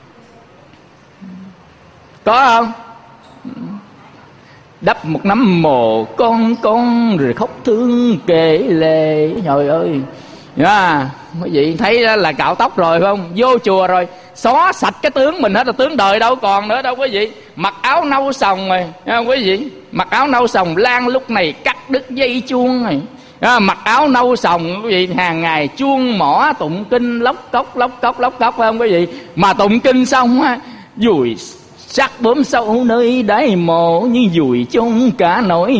Có không? Đắp một nắm mồ con rồi khóc thương kể lệ. Trời ơi, quý vị thấy đó là cạo tóc rồi phải không? Vô chùa rồi xóa sạch cái tướng mình hết, là tướng đời đâu còn nữa đâu quý vị. Mặc áo nâu sòng rồi quý vị, mặc áo nâu sòng, Lan lúc này cắt đứt dây chuông rồi mặc áo nâu sòng quý vị, hàng ngày chuông mỏ tụng kinh lóc cốc phải không quý vị? Mà tụng kinh xong á, dùi sắc bướm sâu nơi đáy mộ, như dùi chung cả nỗi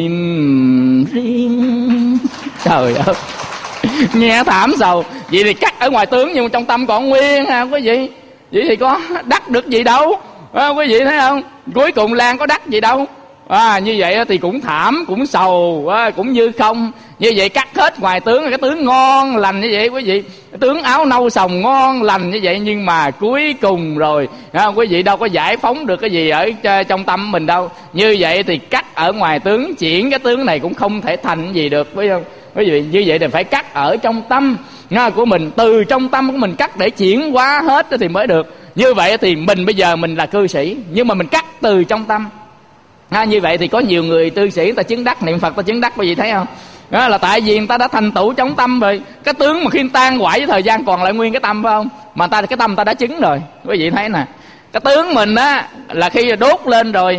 niềm riêng. Trời ơi, nghe thảm sầu. Vậy thì cắt ở ngoài tướng nhưng mà trong tâm còn nguyên ha quý vị. Vậy thì có đắc được gì đâu, quý vị thấy không? Cuối cùng Lan có đắc gì đâu. Như vậy thì cũng thảm, cũng sầu, cũng như không. Như vậy cắt hết ngoài tướng, cái tướng ngon lành như vậy quý vị, cái tướng áo nâu sòng ngon lành như vậy, nhưng mà cuối cùng rồi quý vị đâu có giải phóng được cái gì ở trong tâm mình đâu. Như vậy thì cắt ở ngoài tướng, chuyển cái tướng này cũng không thể thành gì được, phải không quý vị? Như vậy thì phải cắt ở trong tâm của mình, từ trong tâm của mình cắt để chuyển hóa hết thì mới được. Như vậy thì mình bây giờ mình là cư sĩ, nhưng mà mình cắt từ trong tâm. Như vậy thì có nhiều người cư sĩ ta chứng đắc, niệm Phật ta chứng đắc, quý vị thấy không? Đó là tại vì người ta đã thành tựu trong tâm rồi. Cái tướng mà khi tan hoại với thời gian còn lại nguyên cái tâm, phải không? Mà cái tâm ta đã chứng rồi, quý vị thấy nè. Cái tướng mình á là khi đốt lên rồi,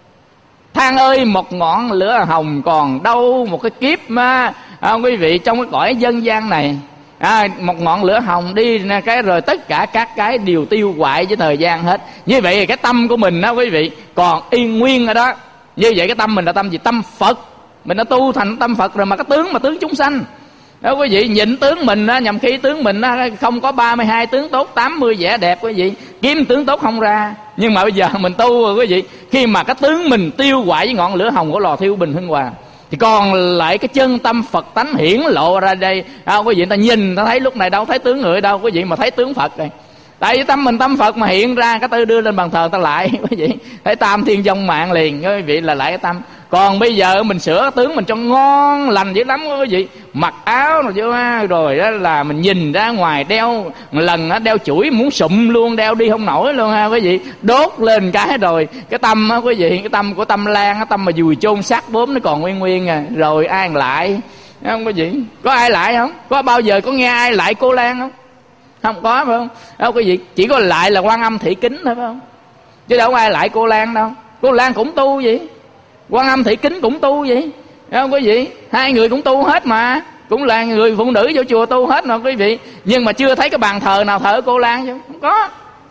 than ơi một ngọn lửa hồng còn đâu một cái kiếp mà quý vị, trong cái cõi dân gian này một ngọn lửa hồng đi cái rồi tất cả các cái đều tiêu hoại với thời gian hết. Như vậy thì cái tâm của mình đó quý vị còn y nguyên ở đó. Như vậy cái tâm mình là tâm gì? Tâm Phật. Mình đã tu thành tâm Phật rồi, mà cái tướng mà tướng chúng sanh đó quý vị. Nhịn tướng mình á, nhằm khi tướng mình á không có 32 tướng tốt, 80 vẻ đẹp quý vị, kiếm tướng tốt không ra. Nhưng mà bây giờ mình tu rồi quý vị, khi mà cái tướng mình tiêu hoại với ngọn lửa hồng của lò thiêu bình hưng hòa, thì còn lại cái chân tâm Phật tánh hiển lộ ra đây. Quý vị, người ta nhìn ta thấy lúc này đâu thấy tướng người đâu quý vị, mà thấy tướng Phật rồi. Tại vì tâm mình tâm Phật mà hiện ra, cái tư đưa lên bàn thờ ta lại quý vị, thấy tam thiên vong mạng liền quý vị, là lại cái tâm. Còn bây giờ mình sửa tướng mình cho ngon lành dữ lắm quý vị, mặc áo rồi đó là mình nhìn ra ngoài đeo lần đó, đeo chuỗi muốn sụm luôn, đeo đi không nổi luôn ha quý vị. Đốt lên cái rồi cái tâm á quý vị, cái tâm của Tâm Lan, cái tâm mà dùi chôn xác bốm nó còn nguyên nguyên rồi ai lại không quý vị? Có ai lại không? Có bao giờ có nghe ai lại cô Lan không? Không có, phải không? Đâu quý vị, chỉ có lại là Quan Âm Thị Kính thôi, phải không? Chứ đâu có ai lại cô Lan đâu. Cô Lan cũng tu vậy, Quan Âm Thị Kính cũng tu vậy, phải không quý vị? Hai người cũng tu hết mà, cũng là người phụ nữ vô chùa tu hết mà quý vị. Nhưng mà chưa thấy cái bàn thờ nào thờ cô Lan chứ? Không có.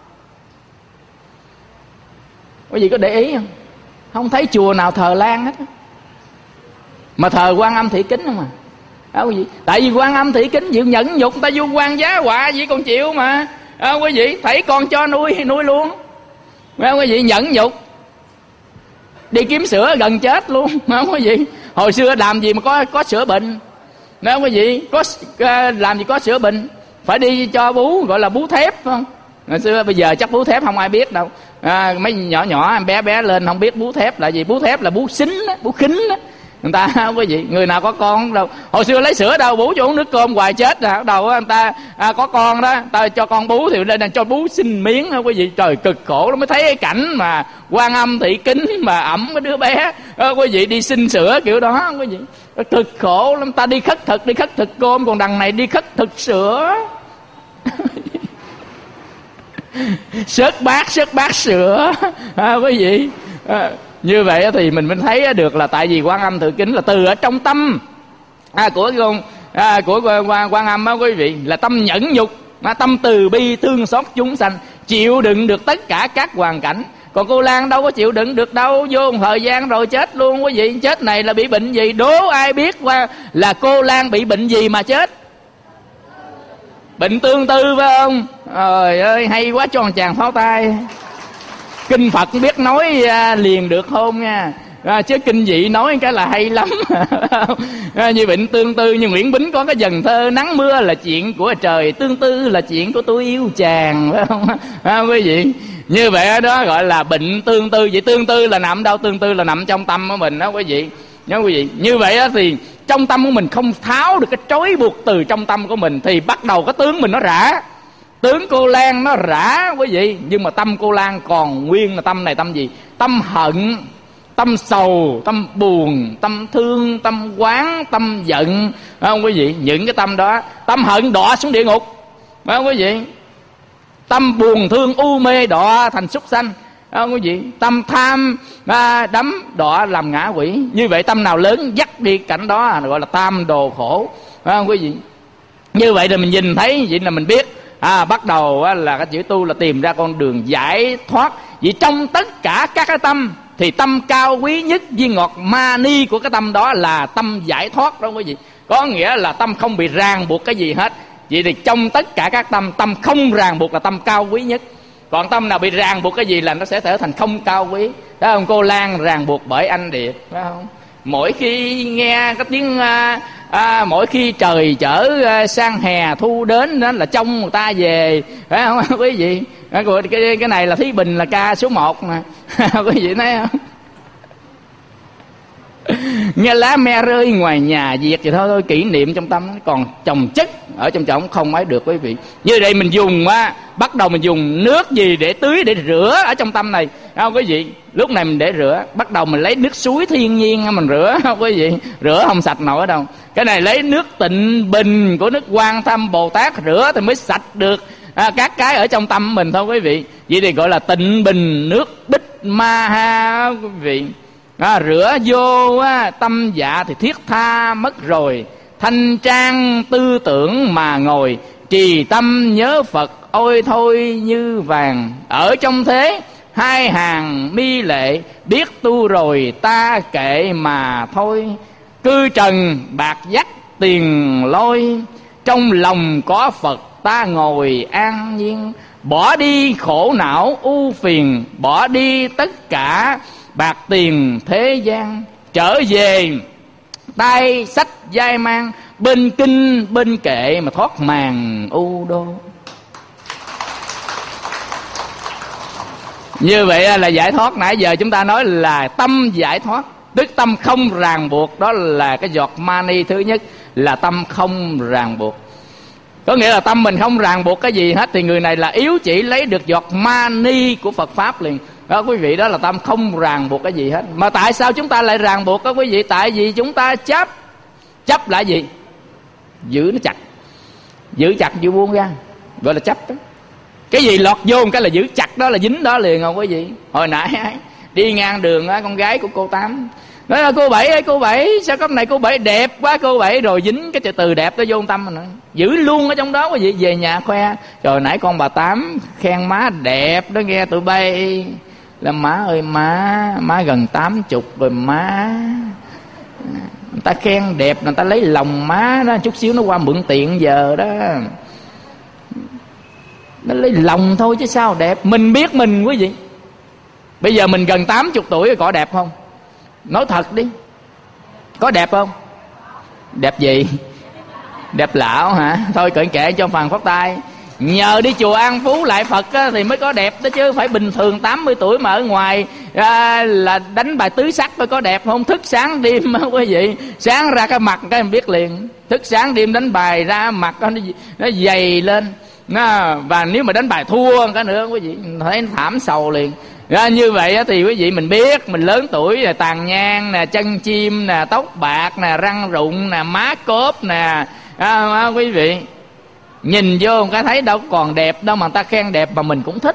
Quý vị có để ý không? Không thấy chùa nào thờ Lan hết, mà thờ Quan Âm Thị Kính không à. Quý vị, tại vì Quan Âm Thị Kính chịu nhẫn nhục, người ta vô quan giá họa vậy còn chịu mà. Quý vị, thấy con cho nuôi luôn, phải không quý vị? Nhẫn nhục, đi kiếm sữa gần chết luôn, phải không quý vị? Hồi xưa làm gì mà có sữa bệnh, phải không quý vị? Làm gì có sữa bệnh, phải đi cho bú, gọi là bú thép, phải không? Hồi xưa, bây giờ chắc bú thép không ai biết đâu. Mấy nhỏ bé lên không biết bú thép là gì. Bú thép là bú xính đó, bú khính đó. Người ta không quý vị, người nào có con đâu. Hồi xưa lấy sữa đâu bú cho uống nước cơm hoài chết rồi. Đầu người ta có con đó, ta cho con bú thì lên cho bú xin miếng quý vị. Trời, cực khổ lắm. Mới thấy cái cảnh mà Quan Âm Thị Kính mà ẵm cái đứa bé quý vị đi xin sữa kiểu đó quý vị, cực khổ lắm. Ta đi khất thực cơm, còn đằng này đi khất thực sữa. Sớt bát sữa quý vị. Như vậy thì mình thấy được là tại vì Quan Âm Thị Kính là từ ở trong tâm của Quan Âm á quý vị, là tâm nhẫn nhục, tâm từ bi thương xót chúng sanh, chịu đựng được tất cả các hoàn cảnh. Còn cô Lan đâu có chịu đựng được đâu, vô một thời gian rồi chết luôn quý vị. Chết này là bị bệnh gì? Đố ai biết là cô Lan bị bệnh gì mà chết? Bệnh tương tư, phải không? Trời ơi, hay quá, cho một tràng pháo tay. Kinh Phật biết nói liền được không nha. Chứ kinh dị nói cái là hay lắm. Như bệnh tương tư, như Nguyễn Bính có cái dần thơ: nắng mưa là chuyện của trời, tương tư là chuyện của tôi yêu chàng, phải không quý vị? Như vậy đó gọi là bệnh tương tư. Vậy tương tư là nằm đâu? Tương tư là nằm trong tâm của mình đó quý vị. Nhớ quý vị, như vậy đó thì trong tâm của mình không tháo được cái trói buộc từ trong tâm của mình, thì bắt đầu cái tướng mình nó rã. Tướng cô Lan nó rã quý vị, nhưng mà tâm cô Lan còn nguyên. Là tâm này tâm gì? Tâm hận, tâm sầu, tâm buồn, tâm thương, tâm oán, tâm giận, phải không quý vị? Những cái tâm đó, tâm hận đọa xuống địa ngục, phải không quý vị? Tâm buồn thương u mê đọa thành súc sanh. không quý vị? Tâm tham đắm đọa làm ngã quỷ. Như vậy tâm nào lớn dắt đi cảnh đó gọi là tam đồ khổ, phải không quý vị? Như vậy thì mình nhìn thấy vậy là mình biết bắt đầu là cái chữ tu là tìm ra con đường giải thoát. Vì trong tất cả các cái tâm thì tâm cao quý nhất, viên ngọt mani của cái tâm đó là tâm giải thoát đó quý vị. Có nghĩa là tâm không bị ràng buộc cái gì hết. Vậy thì trong tất cả các tâm, tâm không ràng buộc là tâm cao quý nhất. Còn tâm nào bị ràng buộc cái gì là nó sẽ trở thành không cao quý. Đó không? Cô Lan ràng buộc bởi anh Điệp, phải không? Mỗi khi nghe cái tiếng mỗi khi trời chở sang hè thu đến đó là trông người ta về, phải không quý vị? Cái này là Thí Bình là ca số 1 nè. Quý vị thấy không? Nghe lá me rơi ngoài nhà diệt vậy thôi, kỷ niệm trong tâm còn chồng chất ở trong trọng không ấy được quý vị. Như đây mình dùng bắt đầu mình dùng nước gì để tưới, để rửa ở trong tâm này, không quý vị? Lúc này mình để rửa, bắt đầu mình lấy nước suối thiên nhiên mình rửa, không quý vị? Rửa không sạch nổi đâu. Cái này lấy nước Tịnh Bình của nước Quan Tham Bồ Tát rửa thì mới sạch được các cái ở trong tâm mình thôi quý vị. Vậy thì gọi là Tịnh Bình nước Bích Ma Ha quý vị. Rửa vô tâm dạ thì thiết tha mất rồi, thanh trang tư tưởng mà ngồi, trì tâm nhớ Phật ôi thôi như vàng. Ở trong thế hai hàng mi lệ, biết tu rồi ta kệ mà thôi. Cư trần bạc dắt tiền lôi, trong lòng có Phật ta ngồi an nhiên. Bỏ đi khổ não ưu phiền, bỏ đi tất cả bạc tiền thế gian. Trở về tay sách dai mang, bên kinh bên kệ mà thoát màn u đô. Như vậy là giải thoát. Nãy giờ chúng ta nói là tâm giải thoát, tức tâm không ràng buộc. Đó là cái giọt mani thứ nhất, là tâm không ràng buộc. Có nghĩa là tâm mình không ràng buộc cái gì hết thì người này là yếu chỉ lấy được giọt mani của Phật Pháp liền. Đó quý vị, đó là tâm không ràng buộc cái gì hết. Mà tại sao chúng ta lại ràng buộc đó quý vị? Tại vì chúng ta chấp. Chấp là gì? Giữ nó chặt. Giữ chặt giữ buông ra, gọi là chấp đó. Cái gì lọt vô một cái là giữ chặt đó, là dính đó liền không quý vị? Hồi nãy đi ngang đường con gái của cô Tám nói là cô Bảy ơi, cô Bảy sao cấp này cô Bảy đẹp quá cô Bảy, rồi dính cái từ đẹp đó vô tâm mình nữa. Giữ luôn ở trong đó quý vị. Về nhà khoe trời nãy con bà Tám khen má đẹp đó nghe tụi bay. Là má ơi má gần 80 rồi má. Người ta khen đẹp, người ta lấy lòng má đó, chút xíu nó qua mượn tiền giờ đó. Nó lấy lòng thôi chứ sao đẹp. Mình biết mình quý vị. Bây giờ mình gần 80 tuổi rồi, có đẹp không? Nói thật đi, có đẹp không? Đẹp gì? Đẹp lão hả? Thôi kệ cho phần phát tay. Nhờ đi chùa An Phú lại Phật á, thì mới có đẹp đó chứ. Phải bình thường 80 tuổi mà ở ngoài là đánh bài tứ sắc mới có đẹp không? Thức sáng đêm quý vị, sáng ra cái mặt cái em biết liền. Thức sáng đêm đánh bài ra mặt nó dày lên. Và nếu mà đánh bài thua cái nữa quý vị thấy thảm sầu liền. Như vậy thì quý vị mình biết mình lớn tuổi là tàn nhang nè, chân chim nè, tóc bạc nè, răng rụng nè, má cốp nè, quý vị nhìn vô cái thấy đâu còn đẹp đâu mà người ta khen đẹp mà mình cũng thích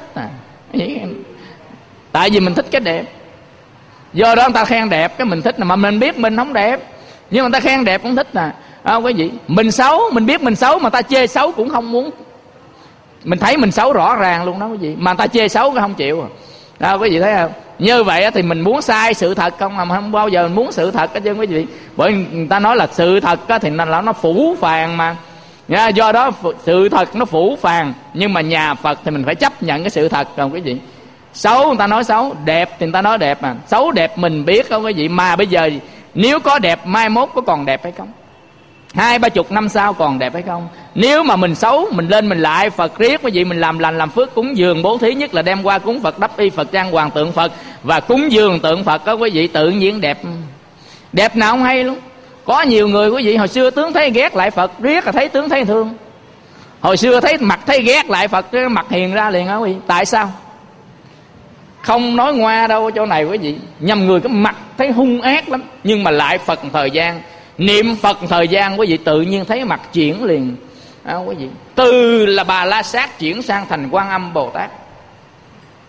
tại vì mình thích cái đẹp, do đó người ta khen đẹp cái mình thích mà mình biết mình không đẹp nhưng mà người ta khen đẹp cũng thích quý vị. Mình xấu, mình biết mình xấu mà ta chê xấu cũng không muốn. Mình thấy mình xấu rõ ràng luôn đó quý vị, mà người ta chê xấu cái không chịu quý vị thấy không? Như vậy thì mình muốn sai sự thật không? Mà không bao giờ mình muốn sự thật hết trơn quý vị. Bởi người ta nói là sự thật thì nó phủ phàng mà. Do đó sự thật nó phủ phàng, nhưng mà nhà Phật thì mình phải chấp nhận cái sự thật không quý vị. Xấu người ta nói xấu, đẹp thì người ta nói đẹp mà. Xấu đẹp mình biết không quý vị. Mà bây giờ nếu có đẹp mai mốt có còn đẹp hay không? 20-30 năm sau còn đẹp hay không? Nếu mà mình xấu, mình lên mình lại Phật riết quý vị, mình làm lành làm phước cúng dường bố thí, nhất là đem qua cúng Phật đắp y Phật trang hoàng tượng Phật và cúng dường tượng Phật đó quý vị, tự nhiên đẹp. Đẹp nào không hay luôn. Có nhiều người quý vị hồi xưa tướng thấy ghét lại Phật, riết là thấy tướng thấy thương. Hồi xưa thấy mặt thấy ghét lại Phật, cái mặt hiền ra liền đó quý vị. Tại sao? Không nói ngoa đâu chỗ này quý vị. Nhầm người cái mặt thấy hung ác lắm, nhưng mà lại Phật thời gian, niệm Phật thời gian quý vị tự nhiên thấy mặt chuyển liền quý vị. Từ là Bà La Sát chuyển sang thành Quan Âm Bồ Tát.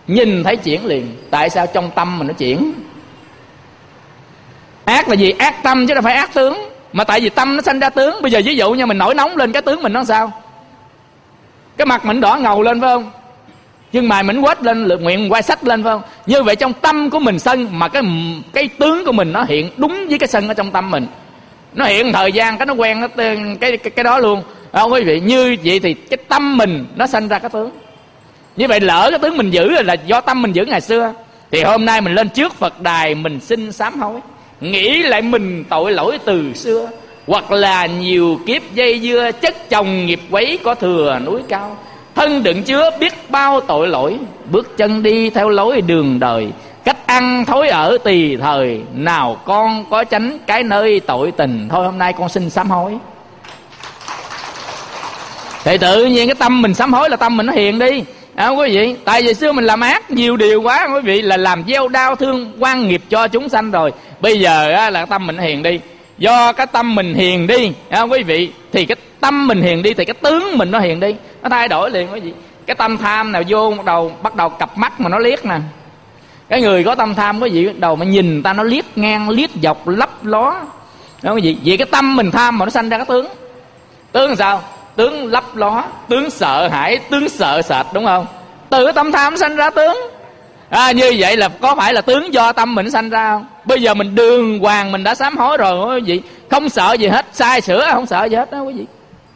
nhìn thấy chuyển liền. Tại sao? Trong tâm mình nó chuyển. Ác là gì? Ác tâm chứ đâu phải ác tướng. Mà tại vì tâm nó sanh ra tướng. Bây giờ ví dụ như mình nổi nóng lên, cái tướng mình nó sao? Cái mặt mình đỏ ngầu lên phải không? Chân mày mình quết lên, nguyện quay sách lên phải không? Như vậy trong tâm của mình sân, mà cái tướng của mình nó hiện đúng với cái sân ở trong tâm mình. Nó hiện thời gian, cái nó quen nó cái đó luôn. Không quý vị, như vậy thì cái tâm mình nó sanh ra cái tướng. Như vậy lỡ cái tướng mình giữ là do tâm mình giữ ngày xưa, thì hôm nay mình lên trước Phật đài, mình xin sám hối, nghĩ lại mình tội lỗi từ xưa, hoặc là nhiều kiếp dây dưa chất chồng nghiệp quấy có thừa núi cao. Thân đựng chứa biết bao tội lỗi, bước chân đi theo lối đường đời, cách ăn thói ở tùy thời, nào con có tránh cái nơi tội tình. Thôi hôm nay con xin sám hối. Thì tự nhiên cái tâm mình sám hối là tâm mình nó hiền đi. Quý vị, tại vì xưa mình làm ác nhiều điều quá quý vị, là làm gieo đau thương oan nghiệp cho chúng sanh rồi. Bây giờ là tâm mình hiền đi. Do cái tâm mình hiền đi quý vị, thì cái tâm mình hiền đi thì cái tướng mình nó hiền đi, nó thay đổi liền quý vị. Cái tâm tham nào vô bắt đầu cặp mắt mà nó liếc nè. Cái người có tâm tham quý vị bắt đầu mà nhìn ta nó liếc ngang liếc dọc lấp ló, đúng không quý vị? Vì cái tâm mình tham mà nó sanh ra cái tướng. Tướng sao? Tướng lấp ló, tướng sợ hãi, tướng sợ sệt, đúng không? Từ cái tâm tham sanh ra tướng. Như vậy là có phải là tướng do tâm mình sanh ra không? Bây giờ mình đường hoàng mình đã sám hối rồi quý vị, không sợ gì hết, sai sửa không sợ gì hết đó quý vị.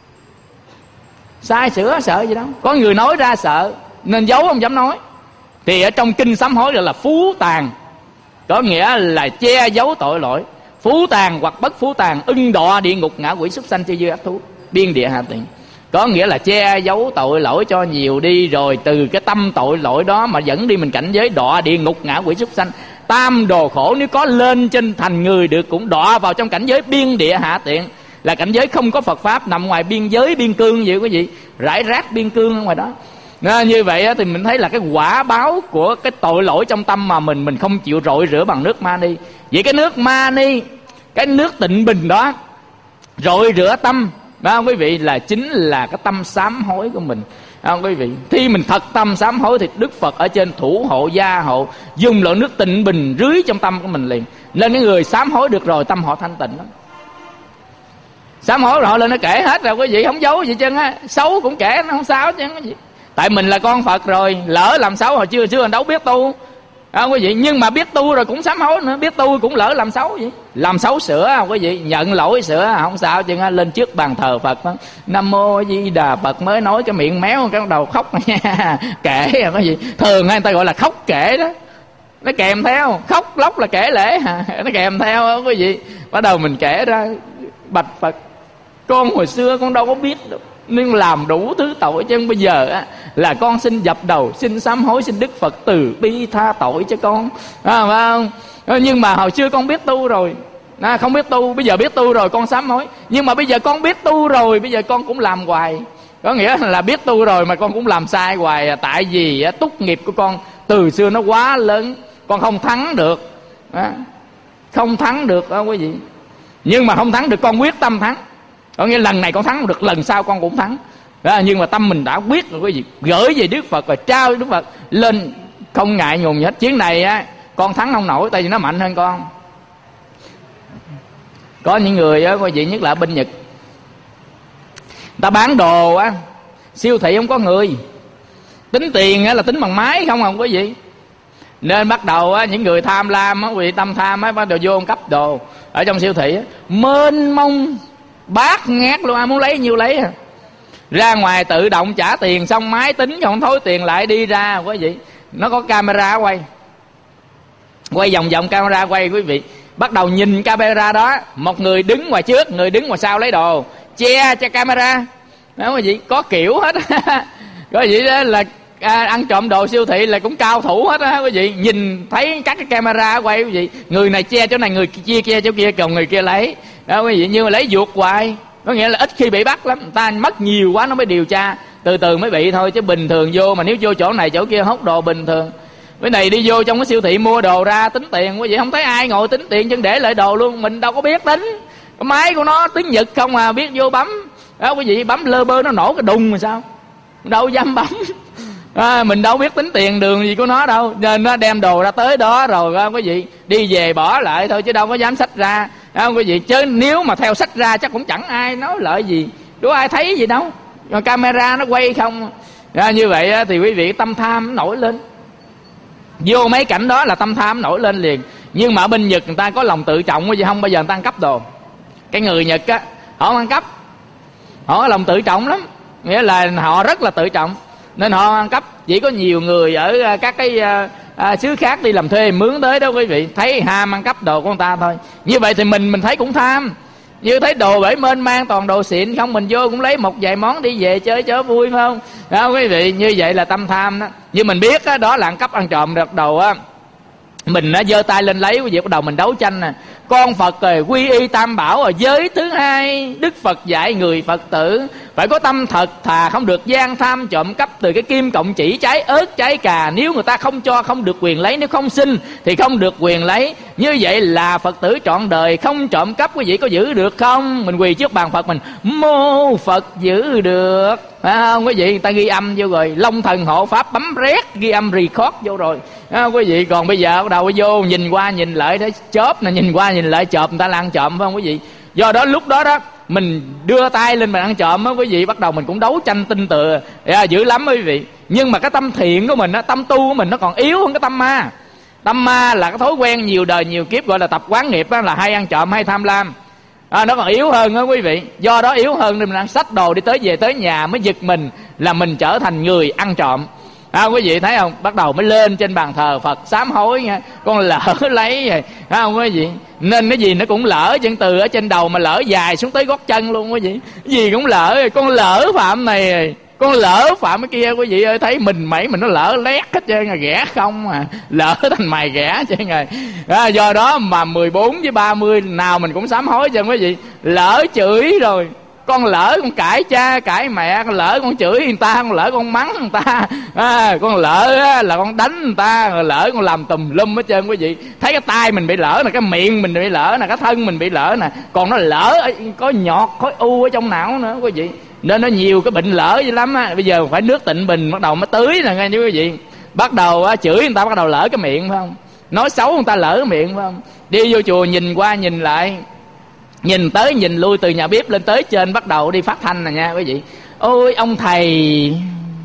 Sai sửa sợ gì đâu. Có người nói ra sợ nên giấu không dám nói. Thì ở trong kinh sám hối gọi là phú tàn, có nghĩa là che giấu tội lỗi. Phú tàn hoặc bất phú tàn, ưng đọa địa ngục ngạ quỷ súc sanh chư dư ác thú biên địa hạ tiện. Có nghĩa là che giấu tội lỗi cho nhiều đi, rồi từ cái tâm tội lỗi đó mà dẫn đi mình cảnh giới đọa địa ngục ngạ quỷ súc sanh. Tam đồ khổ nếu có lên trên thành người được, cũng đọa vào trong cảnh giới biên địa hạ tiện, là cảnh giới không có Phật Pháp, nằm ngoài biên giới biên cương vậy quý vị, rải rác biên cương ở ngoài đó. Như vậy thì mình thấy là cái quả báo của cái tội lỗi trong tâm mà mình không chịu rội rửa bằng nước mani. Vậy cái nước mani, cái nước tịnh bình đó rội rửa tâm, phải không quý vị, là chính là cái tâm sám hối của mình, phải không quý vị? Khi mình thật tâm sám hối thì Đức Phật ở trên thủ hộ gia hộ, dùng loại nước tịnh bình rưới trong tâm của mình liền. Nên cái người sám hối được rồi tâm họ thanh tịnh lắm. Sám hối rồi họ lên nó kể hết rồi quý vị, không giấu gì chân á, xấu cũng kể, nó không sao chứ quý vị. Tại mình là con Phật rồi, lỡ làm xấu hồi xưa mình đâu biết tu, quý vị. Nhưng mà biết tu rồi cũng sám hối nữa, biết tu cũng lỡ làm xấu vậy. Làm xấu sửa quý vị, nhận lỗi sửa không sao chứ. Lên trước bàn thờ Phật đó, Nam Mô Di Đà Phật, mới nói cái miệng méo cái đầu khóc nha. Kể rồi quý vị, thường người ta gọi là khóc kể đó, nó kèm theo khóc lóc là kể lễ nó kèm theo đó, quý vị. Bắt đầu mình kể ra, bạch Phật, con hồi xưa con đâu có biết được, nên làm đủ thứ tội, chứ bây giờ là con xin dập đầu, xin sám hối, xin Đức Phật từ bi tha tội cho con, phải không? Nhưng mà hồi xưa con biết tu rồi, không biết tu, bây giờ biết tu rồi con sám hối. Nhưng mà bây giờ con biết tu rồi, bây giờ con cũng làm hoài. Có nghĩa là biết tu rồi mà con cũng làm sai hoài. Tại vì túc nghiệp của con từ xưa nó quá lớn, con không thắng được, không thắng được đó quý vị. Nhưng mà không thắng được con quyết tâm thắng. Có nghĩa lần này con thắng không được, lần sau con cũng thắng đó. Nhưng mà tâm mình đã quyết rồi quý vị, gửi về Đức Phật rồi trao Đức Phật lên, không ngại ngùng gì hết. Chiến này con thắng không nổi, tại vì nó mạnh hơn con. Có những người quý vị, nhất là ở bên Nhật, người ta bán đồ siêu thị không có người, tính tiền là tính bằng máy không quý vị. Nên bắt đầu những người tham lam quý vị, tâm tham bắt đầu vô cấp đồ ở trong siêu thị, mênh mông bát ngát luôn, ai muốn lấy nhiêu lấy. Ra ngoài tự động trả tiền xong máy tính không thối tiền lại đi ra quý vị. Nó có camera quay vòng vòng, camera quay quý vị. Bắt đầu nhìn camera đó, một người đứng ngoài trước, người đứng ngoài sau lấy đồ, che cho camera đó quý vị. Có kiểu hết quý vị, đó là ăn trộm đồ siêu thị là cũng cao thủ hết á quý vị. Nhìn thấy các cái camera quay quý vị, người này che chỗ này, người kia che chỗ kia, còn người kia lấy đó quý vị. Nhưng mà lấy vuột hoài, có nghĩa là ít khi bị bắt lắm. Người ta mất nhiều quá nó mới điều tra, từ từ mới bị thôi. Chứ bình thường vô mà nếu vô chỗ này chỗ kia hốt đồ bình thường. Cái này đi vô trong cái siêu thị mua đồ ra tính tiền quý vị, không thấy ai ngồi tính tiền, chân để lại đồ luôn. Mình đâu có biết tính, cái máy của nó tiếng Nhật không biết vô bấm đó quý vị, bấm lơ bơ nó nổ cái đùng mà sao, đâu dám bấm Mình đâu biết tính tiền đường gì của nó đâu, nên nó đem đồ ra tới đó rồi quý vị đi về bỏ lại thôi, chứ đâu có dám xách ra, quý vị. Chứ nếu mà theo xách ra chắc cũng chẳng ai nói lợi gì, đâu ai thấy gì đâu, còn camera nó quay không. Như vậy thì quý vị tâm tham nổi lên, vô mấy cảnh đó là tâm tham nổi lên liền. Nhưng mà ở bên Nhật người ta có lòng tự trọng, chứ không bao giờ người ta ăn cắp đồ. Cái người Nhật á, họ không ăn cắp, họ có lòng tự trọng lắm, nghĩa là họ rất là tự trọng nên họ ăn cắp. Chỉ có nhiều người ở các cái xứ khác đi làm thuê mướn tới đó quý vị, thấy ham ăn cắp đồ của người ta thôi. Như vậy thì mình thấy cũng tham, như thấy đồ bể mênh mang toàn đồ xịn không, mình vô cũng lấy một vài món đi về chơi chớ vui, phải không? Đó quý vị, như vậy là tâm tham đó. Như mình biết đó, đó là ăn cắp ăn trộm được đồ á, mình đã giơ tay lên lấy, quý vị, bắt đầu mình đấu tranh nè. Con Phật rồi quy y tam bảo rồi, giới thứ hai Đức Phật dạy người Phật tử phải có tâm thật thà, không được gian tham trộm cắp từ cái kim cộng chỉ, trái ớt trái cà. Nếu người ta không cho không được quyền lấy, nếu không xin thì không được quyền lấy. Như vậy là Phật tử trọn đời không trộm cắp, quý vị có giữ được không? Mình quỳ trước bàn Phật mình mô Phật giữ được, phải không quý vị? Người ta ghi âm vô rồi, Long Thần Hộ Pháp bấm rét ghi âm record vô rồi, quý vị. Còn bây giờ bắt đầu vô nhìn qua nhìn lại thấy chớp nè, nhìn qua nhìn lại chộp, người ta là ăn trộm, phải không quý vị? Do đó lúc đó đó mình đưa tay lên mình ăn trộm á quý vị, bắt đầu mình cũng đấu tranh tinh tựa, dữ lắm quý vị. Nhưng mà cái tâm thiện của mình á, tâm tu của mình nó còn yếu hơn cái tâm ma. Tâm ma là cái thói quen nhiều đời nhiều kiếp, gọi là tập quán nghiệp đó, là hay ăn trộm hay tham lam, nó còn yếu hơn đó quý vị. Do đó yếu hơn nên mình ăn xách đồ đi tới về tới nhà mới giật mình là mình trở thành người ăn trộm. Quý vị thấy không? Bắt đầu mới lên trên bàn thờ Phật sám hối nha, con lỡ lấy rồi, thấy không quý vị? Nên cái gì nó cũng lỡ, chân từ ở trên đầu mà lỡ dài xuống tới gót chân luôn quý vị. Cái gì cũng lỡ rồi, con lỡ phạm này, con lỡ phạm cái kia, quý vị ơi. Thấy mình nó lỡ lét hết trơn, ghẻ không à, lỡ thành mày ghẻ trơn rồi. Do đó mà 14 với 30 nào mình cũng sám hối trơn quý vị. Lỡ chửi rồi, con lỡ con cãi cha cãi mẹ, con lỡ con chửi người ta, con lỡ con mắng người ta, con lỡ là con đánh người ta, rồi lỡ con làm tùm lum hết trơn quý vị. Thấy cái tay mình bị lỡ nè, cái miệng mình bị lỡ nè, cái thân mình bị lỡ nè, còn nó lỡ có nhọt khối u ở trong não nữa quý vị. Nên nó nhiều cái bệnh lỡ dữ lắm á. Bây giờ phải nước Tịnh Bình bắt đầu mới tưới nè nghe quý vị. Bắt đầu chửi người ta bắt đầu lỡ cái miệng, phải không? Nói xấu người ta lỡ cái miệng, phải không? Đi vô chùa nhìn qua nhìn lại, nhìn tới nhìn lui, từ nhà bếp lên tới trên bắt đầu đi phát thanh nè nha quý vị. Ôi ông thầy,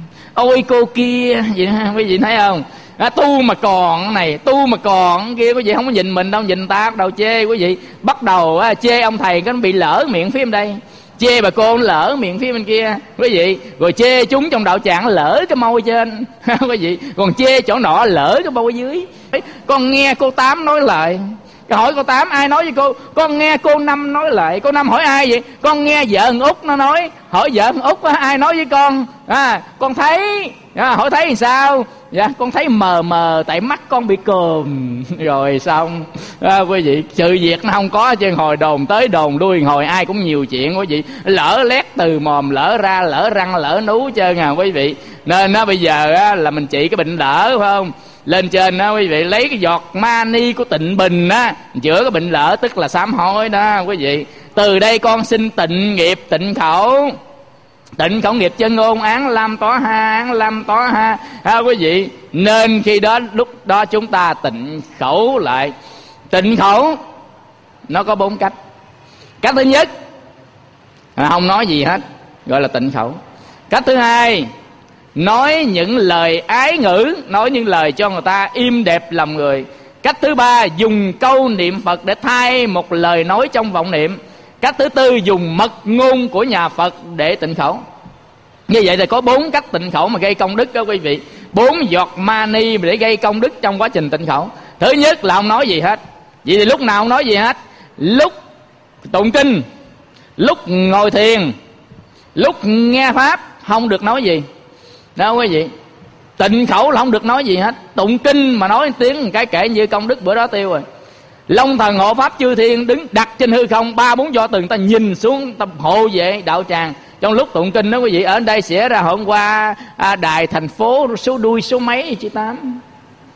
ôi cô kia, vậy quý vị thấy không? Tu mà còn này, tu mà còn kia, quý vị không có nhìn mình đâu, nhìn ta bắt đầu chê quý vị. Bắt đầu chê ông thầy cái nó bị lỡ miệng phía bên đây, chê bà cô lỡ miệng phía bên kia quý vị. Rồi chê chúng trong đạo tràng lỡ cái môi trên quý vị, còn chê chỗ nọ lỡ cái môi dưới. Con nghe cô Tám nói lại, hỏi cô Tám ai nói với cô? Con nghe cô Năm nói lại. Cô Năm hỏi ai vậy? Con nghe vợ thằng Út nó nói. Hỏi vợ thằng Út ai nói với con? Con thấy. Hỏi thấy thì sao? Dạ con thấy mờ mờ tại mắt con bị còm. Rồi xong quý vị, sự việc nó không có chứ hồi đồn tới đồn lui, hồi ai cũng nhiều chuyện quý vị. Lỡ lét từ mồm, lỡ ra, lỡ răng, lỡ nú trơn quý vị. Nên bây giờ là mình trị cái bệnh lỡ, phải không? Lên trên đó quý vị, lấy cái giọt mani của Tịnh Bình á, chữa cái bệnh lỡ, tức là sám hối đó quý vị. Từ đây con xin tịnh nghiệp tịnh khẩu. Tịnh khẩu nghiệp chân ngôn án lam tó ha, án lam tó ha, quý vị. Nên khi đó lúc đó chúng ta tịnh khẩu lại. Tịnh khẩu nó có 4 cách. Cách thứ nhất không nói gì hết, gọi là tịnh khẩu. Cách thứ hai, nói những lời ái ngữ, nói những lời cho người ta im đẹp lòng người. Cách thứ ba, dùng câu niệm Phật để thay một lời nói trong vọng niệm. Cách thứ tư, dùng mật ngôn của nhà Phật để tịnh khẩu. Như vậy thì có 4 cách tịnh khẩu mà gây công đức đó quý vị. 4 giọt mani để gây công đức trong quá trình tịnh khẩu. Thứ nhất là không nói gì hết. Vậy thì lúc nào không nói gì hết? Lúc tụng kinh, lúc ngồi thiền, lúc nghe pháp không được nói gì đó quý vị. Tịnh khẩu là không được nói gì hết. Tụng kinh mà nói tiếng cái kể như công đức bữa đó tiêu rồi. Long Thần Hộ Pháp chư thiên đứng đặt trên hư không, 3-4 do từng ta nhìn xuống, ta hộ vệ đạo tràng trong lúc tụng kinh đó quý vị. Ở đây sẽ ra hôm qua đài thành phố số đuôi số mấy chị Tám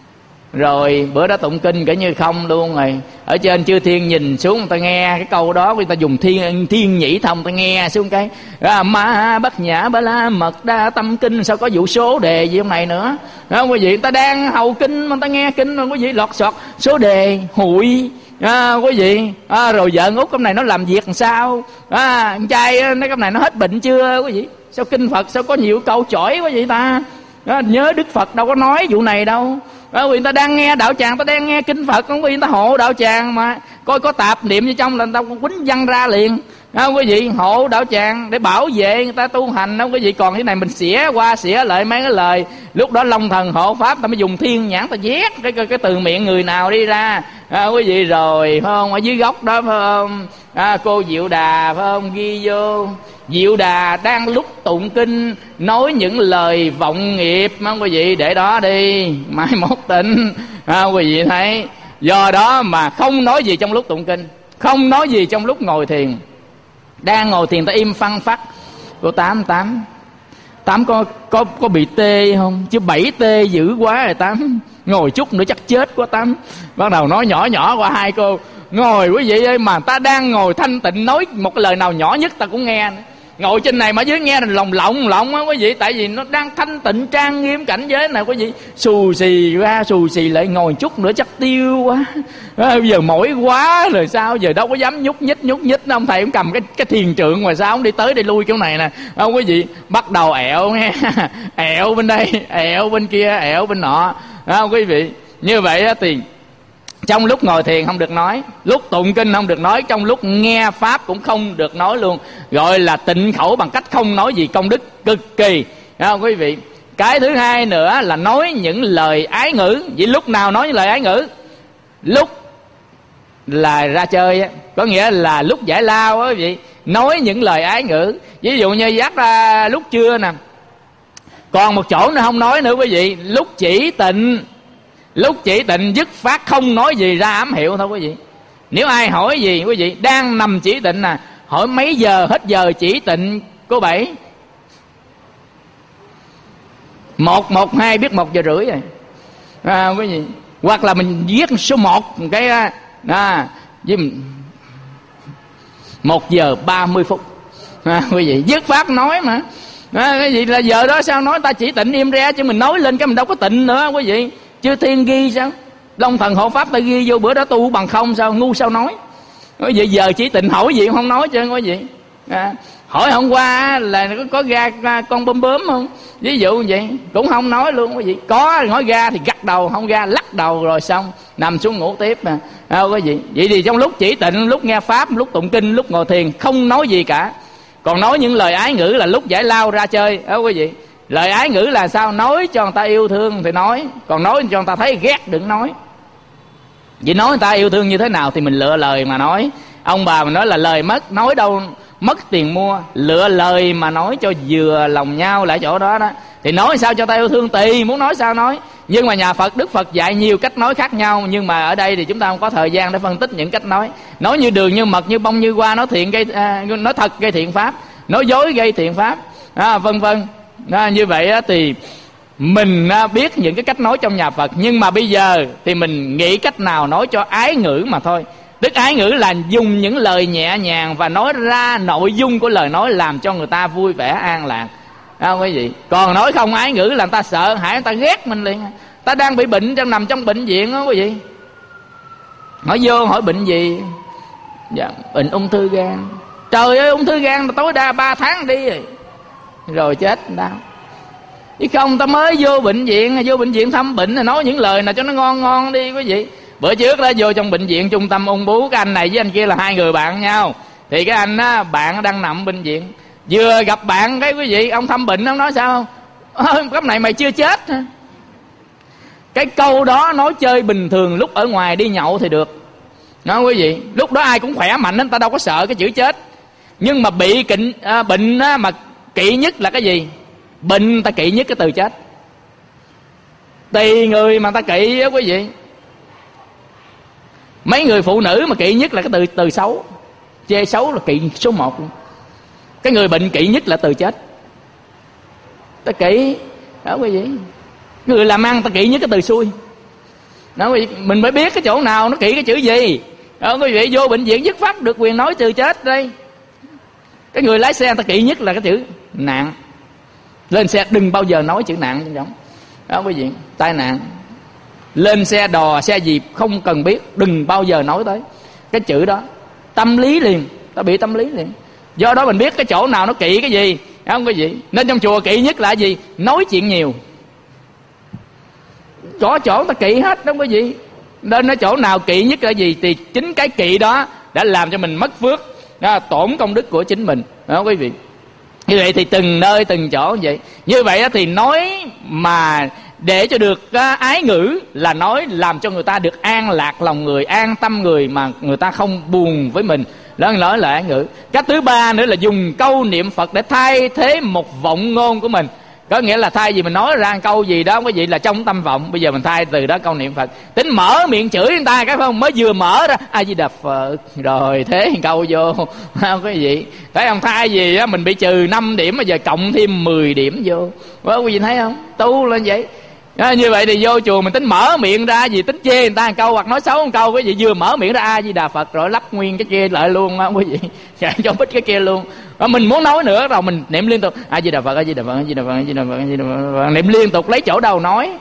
Rồi bữa đó tụng kinh kể như không luôn rồi. Ở trên chư thiên nhìn xuống, người ta nghe cái câu đó, người ta dùng thiên nhĩ thông, người ta nghe xuống cái ma bát nhã ba la mật đa tâm kinh. Sao có vụ số đề gì trong này nữa, đúng không quý vị? Người ta đang hầu kinh mà người ta nghe kinh mà quý vị lọt sọt số đề hụi. Quý vị rồi vợ út cái này nó làm việc làm sao, con trai nó cái này nó hết bệnh chưa quý vị? Sao kinh Phật sao có nhiều câu chổi quý vị ta? Nhớ Đức Phật đâu có nói vụ này đâu. Người ta đang nghe đạo tràng, ta đang nghe kinh Phật, không có người ta hộ đạo tràng mà coi có tạp niệm như trong là người ta quýnh văng ra liền. Quý vị hộ đạo tràng để bảo vệ người ta tu hành, không quý vị? Còn cái này mình xỉa qua xỉa lại mấy cái lời, lúc đó long thần hộ pháp ta mới dùng thiên nhãn ta vét cái từ miệng người nào đi ra, quý vị. Rồi phải không, ở dưới góc đó phải không, cô Diệu Đà phải không, ghi vô Diệu Đà đang lúc tụng kinh nói những lời vọng nghiệp, không quý vị? Để đó đi, mai mốt tỉnh. Quý vị thấy, do đó mà không nói gì trong lúc tụng kinh, không nói gì trong lúc ngồi thiền. Đang ngồi thiền ta im phăng phắc. Cô Tám có bị tê không? Chứ 7 tê dữ quá rồi Tám. Ngồi chút nữa chắc chết quá Tám. Bắt đầu nói nhỏ nhỏ qua hai cô. Ngồi quý vị ơi, mà ta đang ngồi thanh tịnh, nói một cái lời nào nhỏ nhất ta cũng nghe. Ngồi trên này mà dưới nghe là lồng á quý vị. Tại vì nó đang thanh tịnh trang nghiêm cảnh giới này quý vị. Xù xì ra xù xì lại, ngồi chút nữa chắc tiêu quá. Bây giờ mỏi quá rồi sao? Giờ đâu có dám nhúc nhích. Ông thầy cũng cầm cái thiền trượng mà sao ông đi tới đi lui chỗ này nè, không quý vị? Bắt đầu ẹo nghe. Ẹo bên đây, ẹo bên kia, ẹo bên nọ, không quý vị? Như vậy thì trong lúc ngồi thiền không được nói, lúc tụng kinh không được nói, trong lúc nghe pháp cũng không được nói luôn. Gọi là tịnh khẩu bằng cách không nói gì, công đức cực kỳ, không quý vị? Cái thứ hai nữa là nói những lời ái ngữ. Vậy lúc nào nói những lời ái ngữ? Lúc là ra chơi á, có nghĩa là lúc giải lao á quý vị, nói những lời ái ngữ. Ví dụ như dắt ra lúc trưa nè, còn một chỗ nữa không nói nữa quý vị. Lúc chỉ tịnh dứt phát không nói gì, ra ám hiệu thôi quý vị. Nếu ai hỏi gì quý vị, đang nằm chỉ tịnh nè, hỏi mấy giờ hết giờ chỉ tịnh cô Bảy? 112 biết 1 giờ rưỡi rồi, quý vị. Hoặc là mình viết số 1 cái với 1 giờ 30 phút, quý vị. Dứt phát nói mà, cái gì là giờ đó sao nói? Ta chỉ tịnh im re chứ mình nói lên cái mình đâu có tịnh nữa quý vị. Chưa thiên ghi sao? Long thần hộ pháp ta ghi vô, bữa đó tu bằng không sao? Ngu sao nói? Quý vị giờ chỉ tịnh hỏi gì cũng không nói chứ quý vị. Hỏi hôm qua là có ra con bướm không? Ví dụ như vậy cũng không nói luôn quý vị. Có nói ra thì gật đầu, không ra lắc đầu rồi xong, nằm xuống ngủ tiếp mà, quý vị. Vậy thì trong lúc chỉ tịnh, lúc nghe pháp, lúc tụng kinh, lúc ngồi thiền không nói gì cả. Còn nói những lời ái ngữ là lúc giải lao ra chơi, quý vị. Lời ái ngữ là sao? Nói cho người ta yêu thương thì nói, còn nói cho người ta thấy ghét đừng nói. Vậy nói người ta yêu thương như thế nào thì mình lựa lời mà nói. Ông bà mình nói là lời mất, nói đâu mất tiền mua. Lựa lời mà nói cho vừa lòng nhau lại chỗ đó đó. Thì nói sao cho ta yêu thương, tùy muốn nói sao nói. Nhưng mà nhà Phật, Đức Phật dạy nhiều cách nói khác nhau. Nhưng mà ở đây thì chúng ta không có thời gian để phân tích những cách nói. Nói như đường, như mật, như bông, như hoa. Nói thiện gây, nói thật gây thiện pháp, nói dối gây thiện pháp, vân vân. Như vậy thì mình biết những cái cách nói trong nhà Phật. Nhưng mà bây giờ thì mình nghĩ cách nào nói cho ái ngữ mà thôi. Đức ái ngữ là dùng những lời nhẹ nhàng và nói ra nội dung của lời nói, làm cho người ta vui vẻ an lạc, quý vị. Còn nói không ái ngữ là người ta sợ hãi, người ta ghét mình liền. Ta đang bị bệnh, nằm trong bệnh viện đó quý vị. Hỏi vô hỏi bệnh gì? Dạ, bệnh ung thư gan. Trời ơi, ung thư gan là tối đa 3 tháng đi rồi chết đau. Chứ không ta mới vô bệnh viện thăm bệnh là nói những lời nào cho nó ngon đi quý vị. Bữa trước đó vô trong bệnh viện trung tâm ung bướu, cái anh này với anh kia là 2 người bạn nhau. Thì cái anh á, bạn đang nằm bệnh viện, vừa gặp bạn cái quý vị, ông thăm bệnh, ông nói sao không? Cái này mày chưa chết hả? Cái câu đó nói chơi bình thường, lúc ở ngoài đi nhậu thì được, nói quý vị. Lúc đó ai cũng khỏe mạnh, người ta đâu có sợ cái chữ chết. Nhưng mà bị bệnh á, mà kỵ nhất là cái gì? Bệnh ta kỵ nhất cái từ chết. Tùy người mà ta kỵ á quý vị. Mấy người phụ nữ mà kỵ nhất là cái từ xấu, chê xấu là kỵ số 1 luôn. Cái người bệnh kỵ nhất là từ chết, ta kỵ đó quý vị. Người làm ăn ta kỵ nhất cái từ xui. Đó, mình mới biết cái chỗ nào nó kỵ cái chữ gì. Đó, quý vị vô bệnh viện dứt phát được quyền nói trừ chết đây. Cái người lái xe người ta kỵ nhất là cái chữ nạn. Lên xe đừng bao giờ nói chữ nạn trong giống. Đó quý vị, tai nạn. Lên xe đò, xe dịp không cần biết, đừng bao giờ nói tới cái chữ đó. Tâm lý liền, ta bị tâm lý liền. Do đó mình biết cái chỗ nào nó kỵ cái gì, không quý vị. Nên trong chùa kỵ nhất là gì? Nói chuyện nhiều. Chỗ ta kỵ hết đó quý vị. Nên nó chỗ nào kỵ nhất là gì? Thì chính cái kỵ đó đã làm cho mình mất phước, tổn công đức của chính mình. Đó quý vị. Như vậy thì từng nơi từng chỗ như vậy. Như vậy thì nói mà để cho được ái ngữ là nói làm cho người ta được an lạc lòng người, an tâm người, mà người ta không buồn với mình. Đó nói là ái ngữ. Cách thứ ba nữa là dùng câu niệm Phật để thay thế một vọng ngôn của mình. Có nghĩa là thay vì mình nói ra câu gì đó quý vị là trong tâm vọng, bây giờ mình thay từ đó câu niệm Phật. Tính mở miệng chửi người ta cái phải không, mới vừa mở ra A Di Đà Phật rồi thế câu vô không quý vị. Thấy không, thay vì đó, mình bị trừ 5 điểm mà giờ cộng thêm 10 điểm vô. Đó, quý vị thấy không, tu lên vậy. Đó, như vậy thì vô chùa mình tính mở miệng ra gì, tính chê người ta một câu hoặc nói xấu một câu, quý vị vừa mở miệng ra A Di Đà Phật rồi lắp nguyên cái kia lại luôn á quý vị, chạy cho bích cái kia luôn. Và mình muốn nói nữa rồi mình niệm liên tục A Di Đà Phật, A Di Đà Phật, A Di Đà Phật, A Di Đà Phật, A Di Đà Phật, niệm liên tục lấy chỗ đâu nói.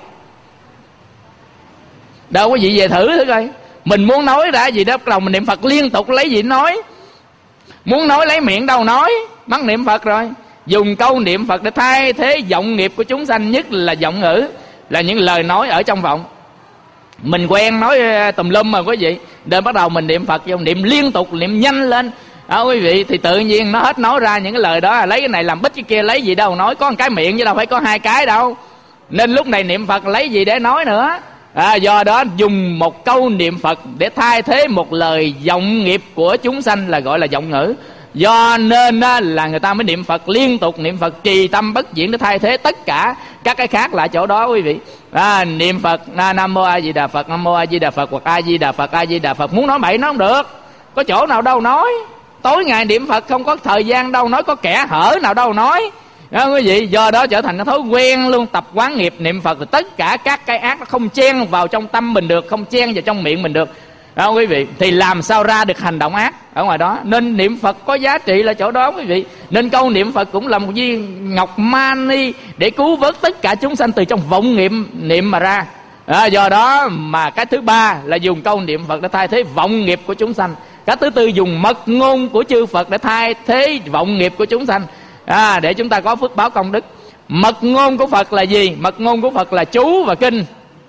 Đâu quý vị về thử coi, mình muốn nói ra gì đó đầu mình niệm Phật liên tục lấy gì nói. Muốn nói lấy miệng đâu nói, mắc niệm Phật rồi. Dùng câu niệm Phật để thay thế vọng nghiệp của chúng sanh, nhất là vọng ngữ, là những lời nói ở trong vọng. Mình quen nói tùm lum mà quý vị, nên bắt đầu mình niệm Phật vô, niệm liên tục, niệm nhanh lên đó quý vị, thì tự nhiên nó hết nói ra những cái lời đó. Lấy cái này làm bích cái kia lấy gì đâu nói, có một cái miệng chứ đâu phải có hai cái đâu. Nên lúc này niệm Phật lấy gì để nói nữa. Do đó dùng một câu niệm Phật để thay thế một lời vọng nghiệp của chúng sanh là gọi là vọng ngữ. Do nên là người ta mới niệm Phật liên tục, niệm Phật trì tâm bất diễn để thay thế tất cả các cái khác lại chỗ đó quý vị. Niệm Phật Nam Mô A Di Đà Phật, Nam Mô A Di Đà Phật, hoặc A Di Đà Phật, A Di Đà Phật. Muốn nói bậy nó không được, có chỗ nào đâu nói. Tối ngày niệm Phật không có thời gian đâu nói, có kẻ hở nào đâu nói. Đó quý vị, do đó trở thành cái thói quen luôn, tập quán nghiệp niệm Phật thì tất cả các cái ác nó không chen vào trong tâm mình được, không chen vào trong miệng mình được. Đó quý vị, thì làm sao ra được hành động ác ở ngoài đó. Nên niệm Phật có giá trị là chỗ đó quý vị. Nên câu niệm Phật cũng là một viên ngọc mani để cứu vớt tất cả chúng sanh từ trong vọng niệm mà ra. Do đó mà cái thứ ba là dùng câu niệm Phật để thay thế vọng nghiệp của chúng sanh. Cái thứ tư dùng mật ngôn của chư Phật để thay thế vọng nghiệp của chúng sanh, để chúng ta có phước báo công đức. Mật ngôn của Phật là gì? Mật ngôn của Phật là chú và kinh.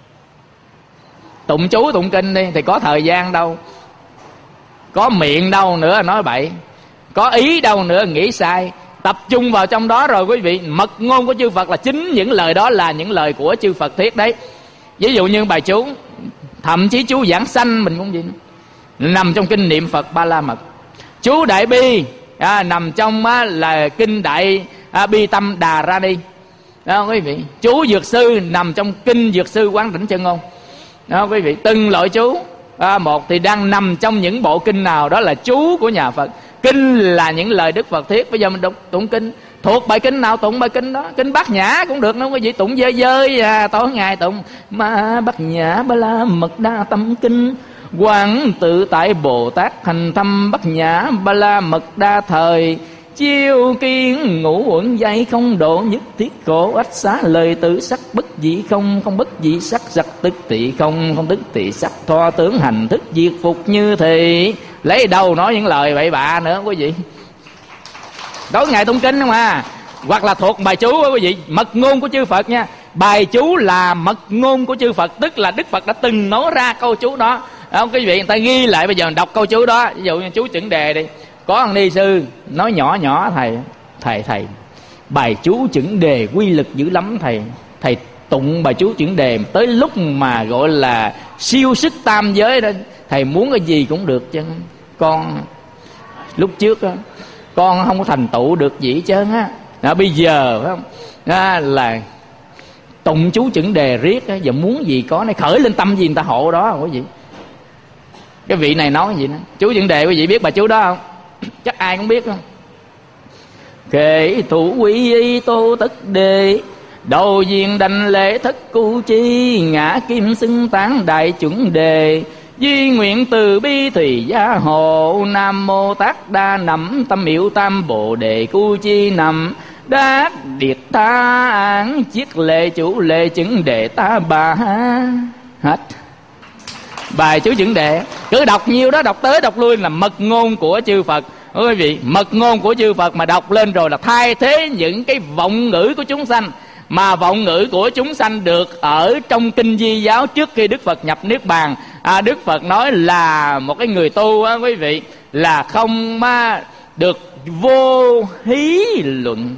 Tụng chú tụng kinh đi thì có thời gian đâu, có miệng đâu nữa nói bậy, có ý đâu nữa nghĩ sai. Tập trung vào trong đó rồi quý vị. Mật ngôn của chư Phật là chính những lời đó là những lời của chư Phật thiết đấy. Ví dụ như bài chú, thậm chí chú giảng sanh mình cũng vậy, nằm trong kinh niệm Phật Ba La Mật. Chú Đại Bi nằm trong là kinh Đại Bi Tâm Đà Ra Đi. Đó quý vị. Chú Dược Sư nằm trong kinh Dược Sư Quán Đỉnh Chân Ngôn. Đó quý vị. Từng loại chú một thì đang nằm trong những bộ kinh nào đó là chú của nhà Phật. Kinh là những lời Đức Phật thiết. Bây giờ mình tụng kinh, thuộc bài kinh nào tụng bài kinh đó. Kinh Bát Nhã cũng được nữa quý vị, tụng dơi dơi tối ngày tụng Ma Bát Nhã Ba La Mật Đa Tâm Kinh, Quán Tự Tại Bồ Tát Hành Thâm Bát Nhã Ba La Mật Đa Thời, Chiêu Kiến Ngũ Uẩn Dây Không Độ Nhất Thiết Khổ Ách Xá Lời Tự Sắc Bất Dị Không Không Bất Dị Sắc Sắc Tức Tị Không Không Tức Tị Sắc Thoa Tướng Hành Thức Diệt Phục Như Thị. Lấy đâu nói những lời bậy bạ nữa quý vị. Tối ngày tụng kinh không à. Hoặc là thuộc bài chú quý vị, mật ngôn của chư Phật nha. Bài chú là mật ngôn của chư Phật, tức là Đức Phật đã từng nói ra câu chú đó. Không quý vị, người ta ghi lại, bây giờ mình đọc câu chú đó. Ví dụ như chú Chuẩn Đề đi, có ông ni sư nói nhỏ nhỏ thầy bài chú Chuẩn Đề quy lực dữ lắm thầy tụng bài chú Chuẩn Đề tới lúc mà gọi là siêu sức tam giới đó, thầy muốn cái gì cũng được chứ. Con lúc trước đó, con không có thành tựu được gì hết trơn á. Bây giờ phải không là tụng chú Chuẩn Đề riết á, giờ muốn gì có này, khởi lên tâm gì người ta hộ đó quý vị. Cái vị này nói gì nữa, chú Chuẩn Đề quý vị biết bài chú đó không? Chắc ai cũng biết không? Kệ thủ quy y tô tất đề, đầu diện đành lễ thất cu chi, ngã kim xưng tán đại chuẩn đề. Duy nguyện từ bi thủy gia hộ, nam mô tác đa nắm tâm hiệu tam bồ đề cu chi nằm. Đát điệt tha án chiết lệ chủ lệ chứng đệ ta bà. Hết bài chú chứng đệ. Cứ đọc nhiều đó, đọc tới đọc lui là mật ngôn của chư Phật. Quý vị, mật ngôn của chư Phật mà đọc lên rồi là thay thế những cái vọng ngữ của chúng sanh. Mà vọng ngữ của chúng sanh được ở trong kinh Di giáo trước khi Đức Phật nhập Niết Bàn. Đức Phật nói là một cái người tu á, quý vị, là không được vô hí luận.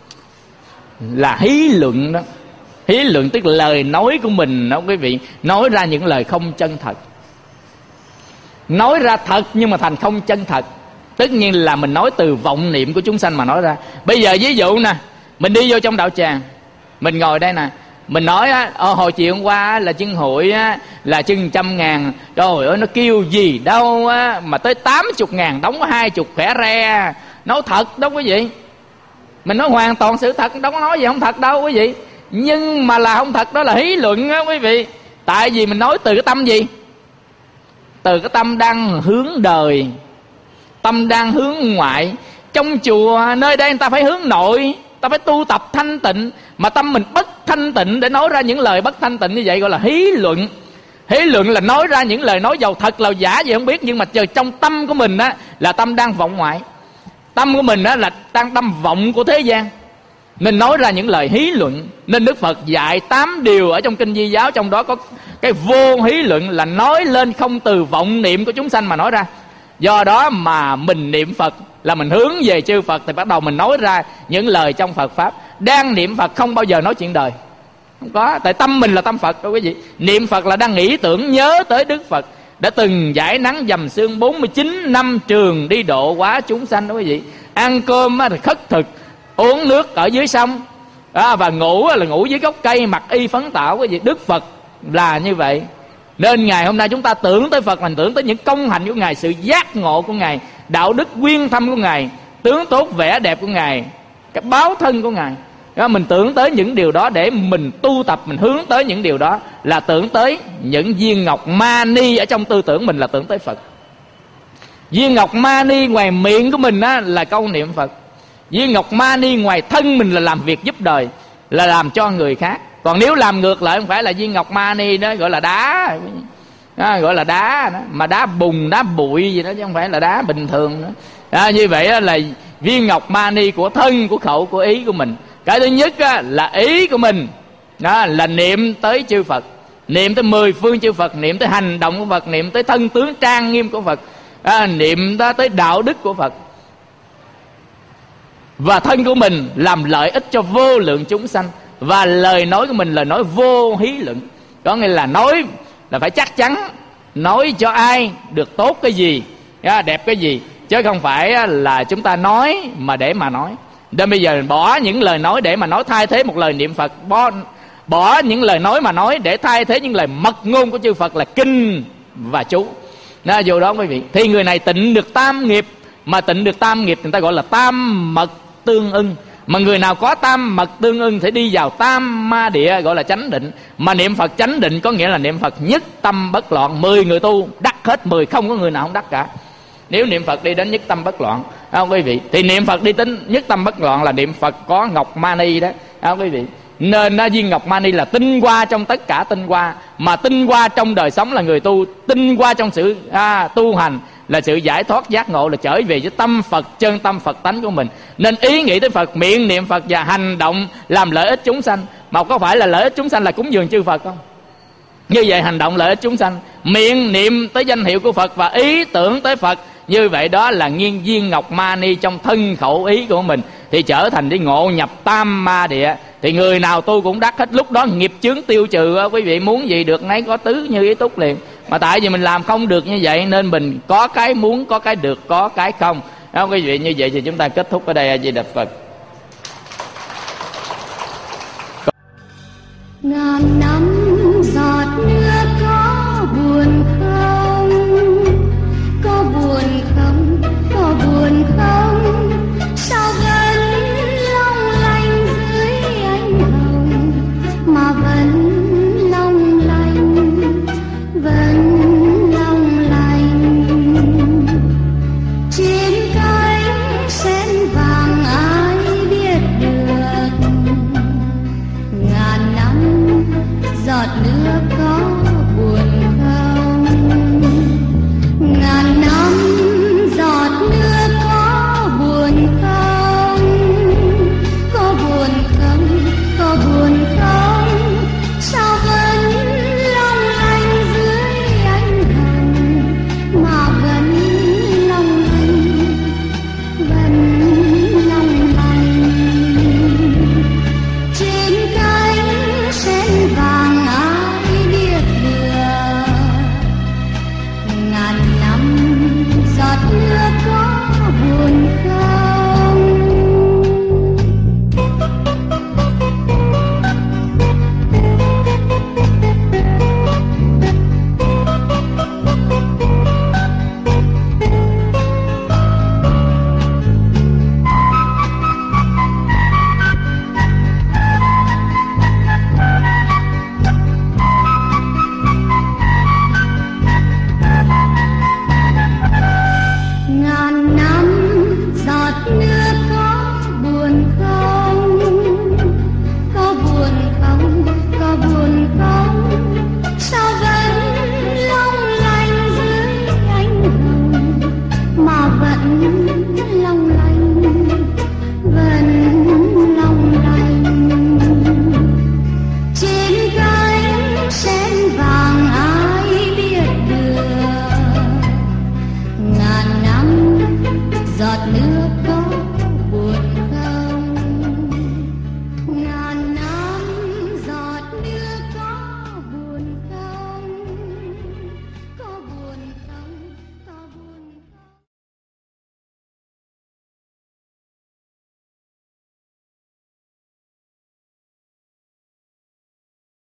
Là hí luận đó. Hí luận tức là lời nói của mình đó quý vị, nói ra những lời không chân thật. Nói ra thật nhưng mà thành không chân thật. Tất nhiên là mình nói từ vọng niệm của chúng sanh mà nói ra. Bây giờ ví dụ nè, mình đi vô trong đạo tràng, mình ngồi đây nè, mình nói á, hồi chiều hôm qua là chân hội á, là chân 100.000. Trời ơi nó kêu gì đâu á, mà tới 80.000 đóng có 20 khỏe re. Nói thật đâu quý vị. Mình nói hoàn toàn sự thật, đâu có nói gì không thật đâu quý vị. Nhưng mà là không thật đó là hí luận á quý vị. Tại vì mình nói từ cái tâm gì? Từ cái tâm đang hướng đời, tâm đang hướng ngoại. Trong chùa nơi đây người ta phải hướng nội, ta phải tu tập thanh tịnh. Mà tâm mình bất thanh tịnh để nói ra những lời bất thanh tịnh như vậy gọi là hí luận. Hí luận là nói ra những lời nói giàu thật là giả gì không biết, nhưng mà trong tâm của mình á là tâm đang vọng ngoại. Tâm của mình á là đang tâm vọng của thế gian, nên nói ra những lời hí luận. Nên Đức Phật dạy 8 điều ở trong kinh Di giáo, trong đó có cái vô hí luận, là nói lên không từ vọng niệm của chúng sanh mà nói ra. Do đó mà mình niệm Phật là mình hướng về chư Phật, thì bắt đầu mình nói ra những lời trong Phật Pháp. Đang niệm Phật không bao giờ nói chuyện đời, không có. Tại tâm mình là tâm Phật đó quý vị. Niệm Phật là đang nghĩ tưởng nhớ tới Đức Phật đã từng giải nắng dầm sương 49 năm trường đi độ hóa chúng sanh đó quý vị. Ăn cơm thì khất thực, uống nước ở dưới sông, và ngủ là ngủ dưới gốc cây, mặc y phấn tạo quý vị. Đức Phật là như vậy. Nên ngày hôm nay chúng ta tưởng tới Phật, mình tưởng tới những công hạnh của Ngài, sự giác ngộ của Ngài, đạo đức quyên thâm của Ngài, tướng tốt vẻ đẹp của Ngài, cái báo thân của Ngài. Mình tưởng tới những điều đó để mình tu tập, mình hướng tới những điều đó, là tưởng tới những viên ngọc mani ở trong tư tưởng mình, là tưởng tới Phật. Viên ngọc mani ngoài miệng của mình á, là câu niệm Phật. Viên ngọc mani ngoài thân mình là làm việc giúp đời, là làm cho người khác. Còn nếu làm ngược lại không phải là viên ngọc mani đó, gọi là đá đó, gọi là đá đó. Mà đá bùn, đá bụi gì đó, chứ không phải là đá bình thường đó. Như vậy đó là viên ngọc mani của thân, của khẩu, của ý của mình. Cái thứ nhất á, là ý của mình đó, là niệm tới chư Phật, niệm tới 10 phương chư Phật, niệm tới hành động của Phật, niệm tới thân tướng trang nghiêm của Phật, niệm tới đạo đức của Phật. Và thân của mình làm lợi ích cho vô lượng chúng sanh. Và lời nói của mình là nói vô hí luận, có nghĩa là nói là phải chắc chắn, nói cho ai được tốt cái gì, đẹp cái gì, chứ không phải là chúng ta nói mà để mà nói. Nên bây giờ bỏ những lời nói để mà nói, thay thế một lời niệm Phật, bỏ những lời nói mà nói để thay thế những lời mật ngôn của chư Phật là kinh và chú. Dù đó quý vị, thì người này tịnh được tam nghiệp. Mà tịnh được tam nghiệp người ta gọi là tam mật tương ưng. Mà người nào có tam mật tương ưng thì đi vào tam ma địa, gọi là chánh định. Mà niệm Phật chánh định có nghĩa là niệm Phật nhất tâm bất loạn. 10 người tu đắc hết 10, không có người nào không đắc cả. Nếu niệm Phật đi đến nhất tâm bất loạn, quý vị, thì niệm Phật đi đến nhất tâm bất loạn là niệm Phật có ngọc mani đó, quý vị. Nên viên ngọc mani là tinh hoa trong tất cả tinh hoa. Mà tinh hoa trong đời sống là người tu, tinh hoa trong sự tu hành là sự giải thoát giác ngộ, là trở về với tâm Phật, chân tâm Phật tánh của mình. Nên ý nghĩ tới Phật, miệng niệm Phật và hành động làm lợi ích chúng sanh. Mà có phải là lợi ích chúng sanh là cúng dường chư Phật không? Như vậy hành động lợi ích chúng sanh, miệng niệm tới danh hiệu của Phật và ý tưởng tới Phật, như vậy đó là nghiên viên ngọc mani trong thân khẩu ý của mình, thì trở thành đi ngộ nhập tam ma địa. Thì người nào tu cũng đắc hết. Lúc đó nghiệp chướng tiêu trừ, quý vị muốn gì được nấy, có tứ như ý túc liền. Mà tại vì mình làm không được như vậy nên mình có cái muốn, có cái được, có cái không. Đó, quý vị, như vậy thì chúng ta kết thúc ở đây. A Di Đà Phật. Ngàn năm giọt nước có buồn không? Có buồn không? Có buồn không? Sao vẫn long lanh dưới ánh hồng? nước có buồn không? Ngàn năm giọt nước có buồn không? Có buồn không? Có buồn không? Sao vẫn long lanh dưới ánh hồng, mà vẫn long lanh, vẫn long lanh. Trên cánh sen vàng ai biết được, ngàn năm giọt nước có buồn không? Ngàn năm giọt nước có buồn không? Có buồn không? Có buồn không? Sao vẫn long lanh dưới ánh hồng, mà vẫn long lanh, vẫn long lanh. Trên cánh sen vàng ai biết được, ngàn năm giọt nước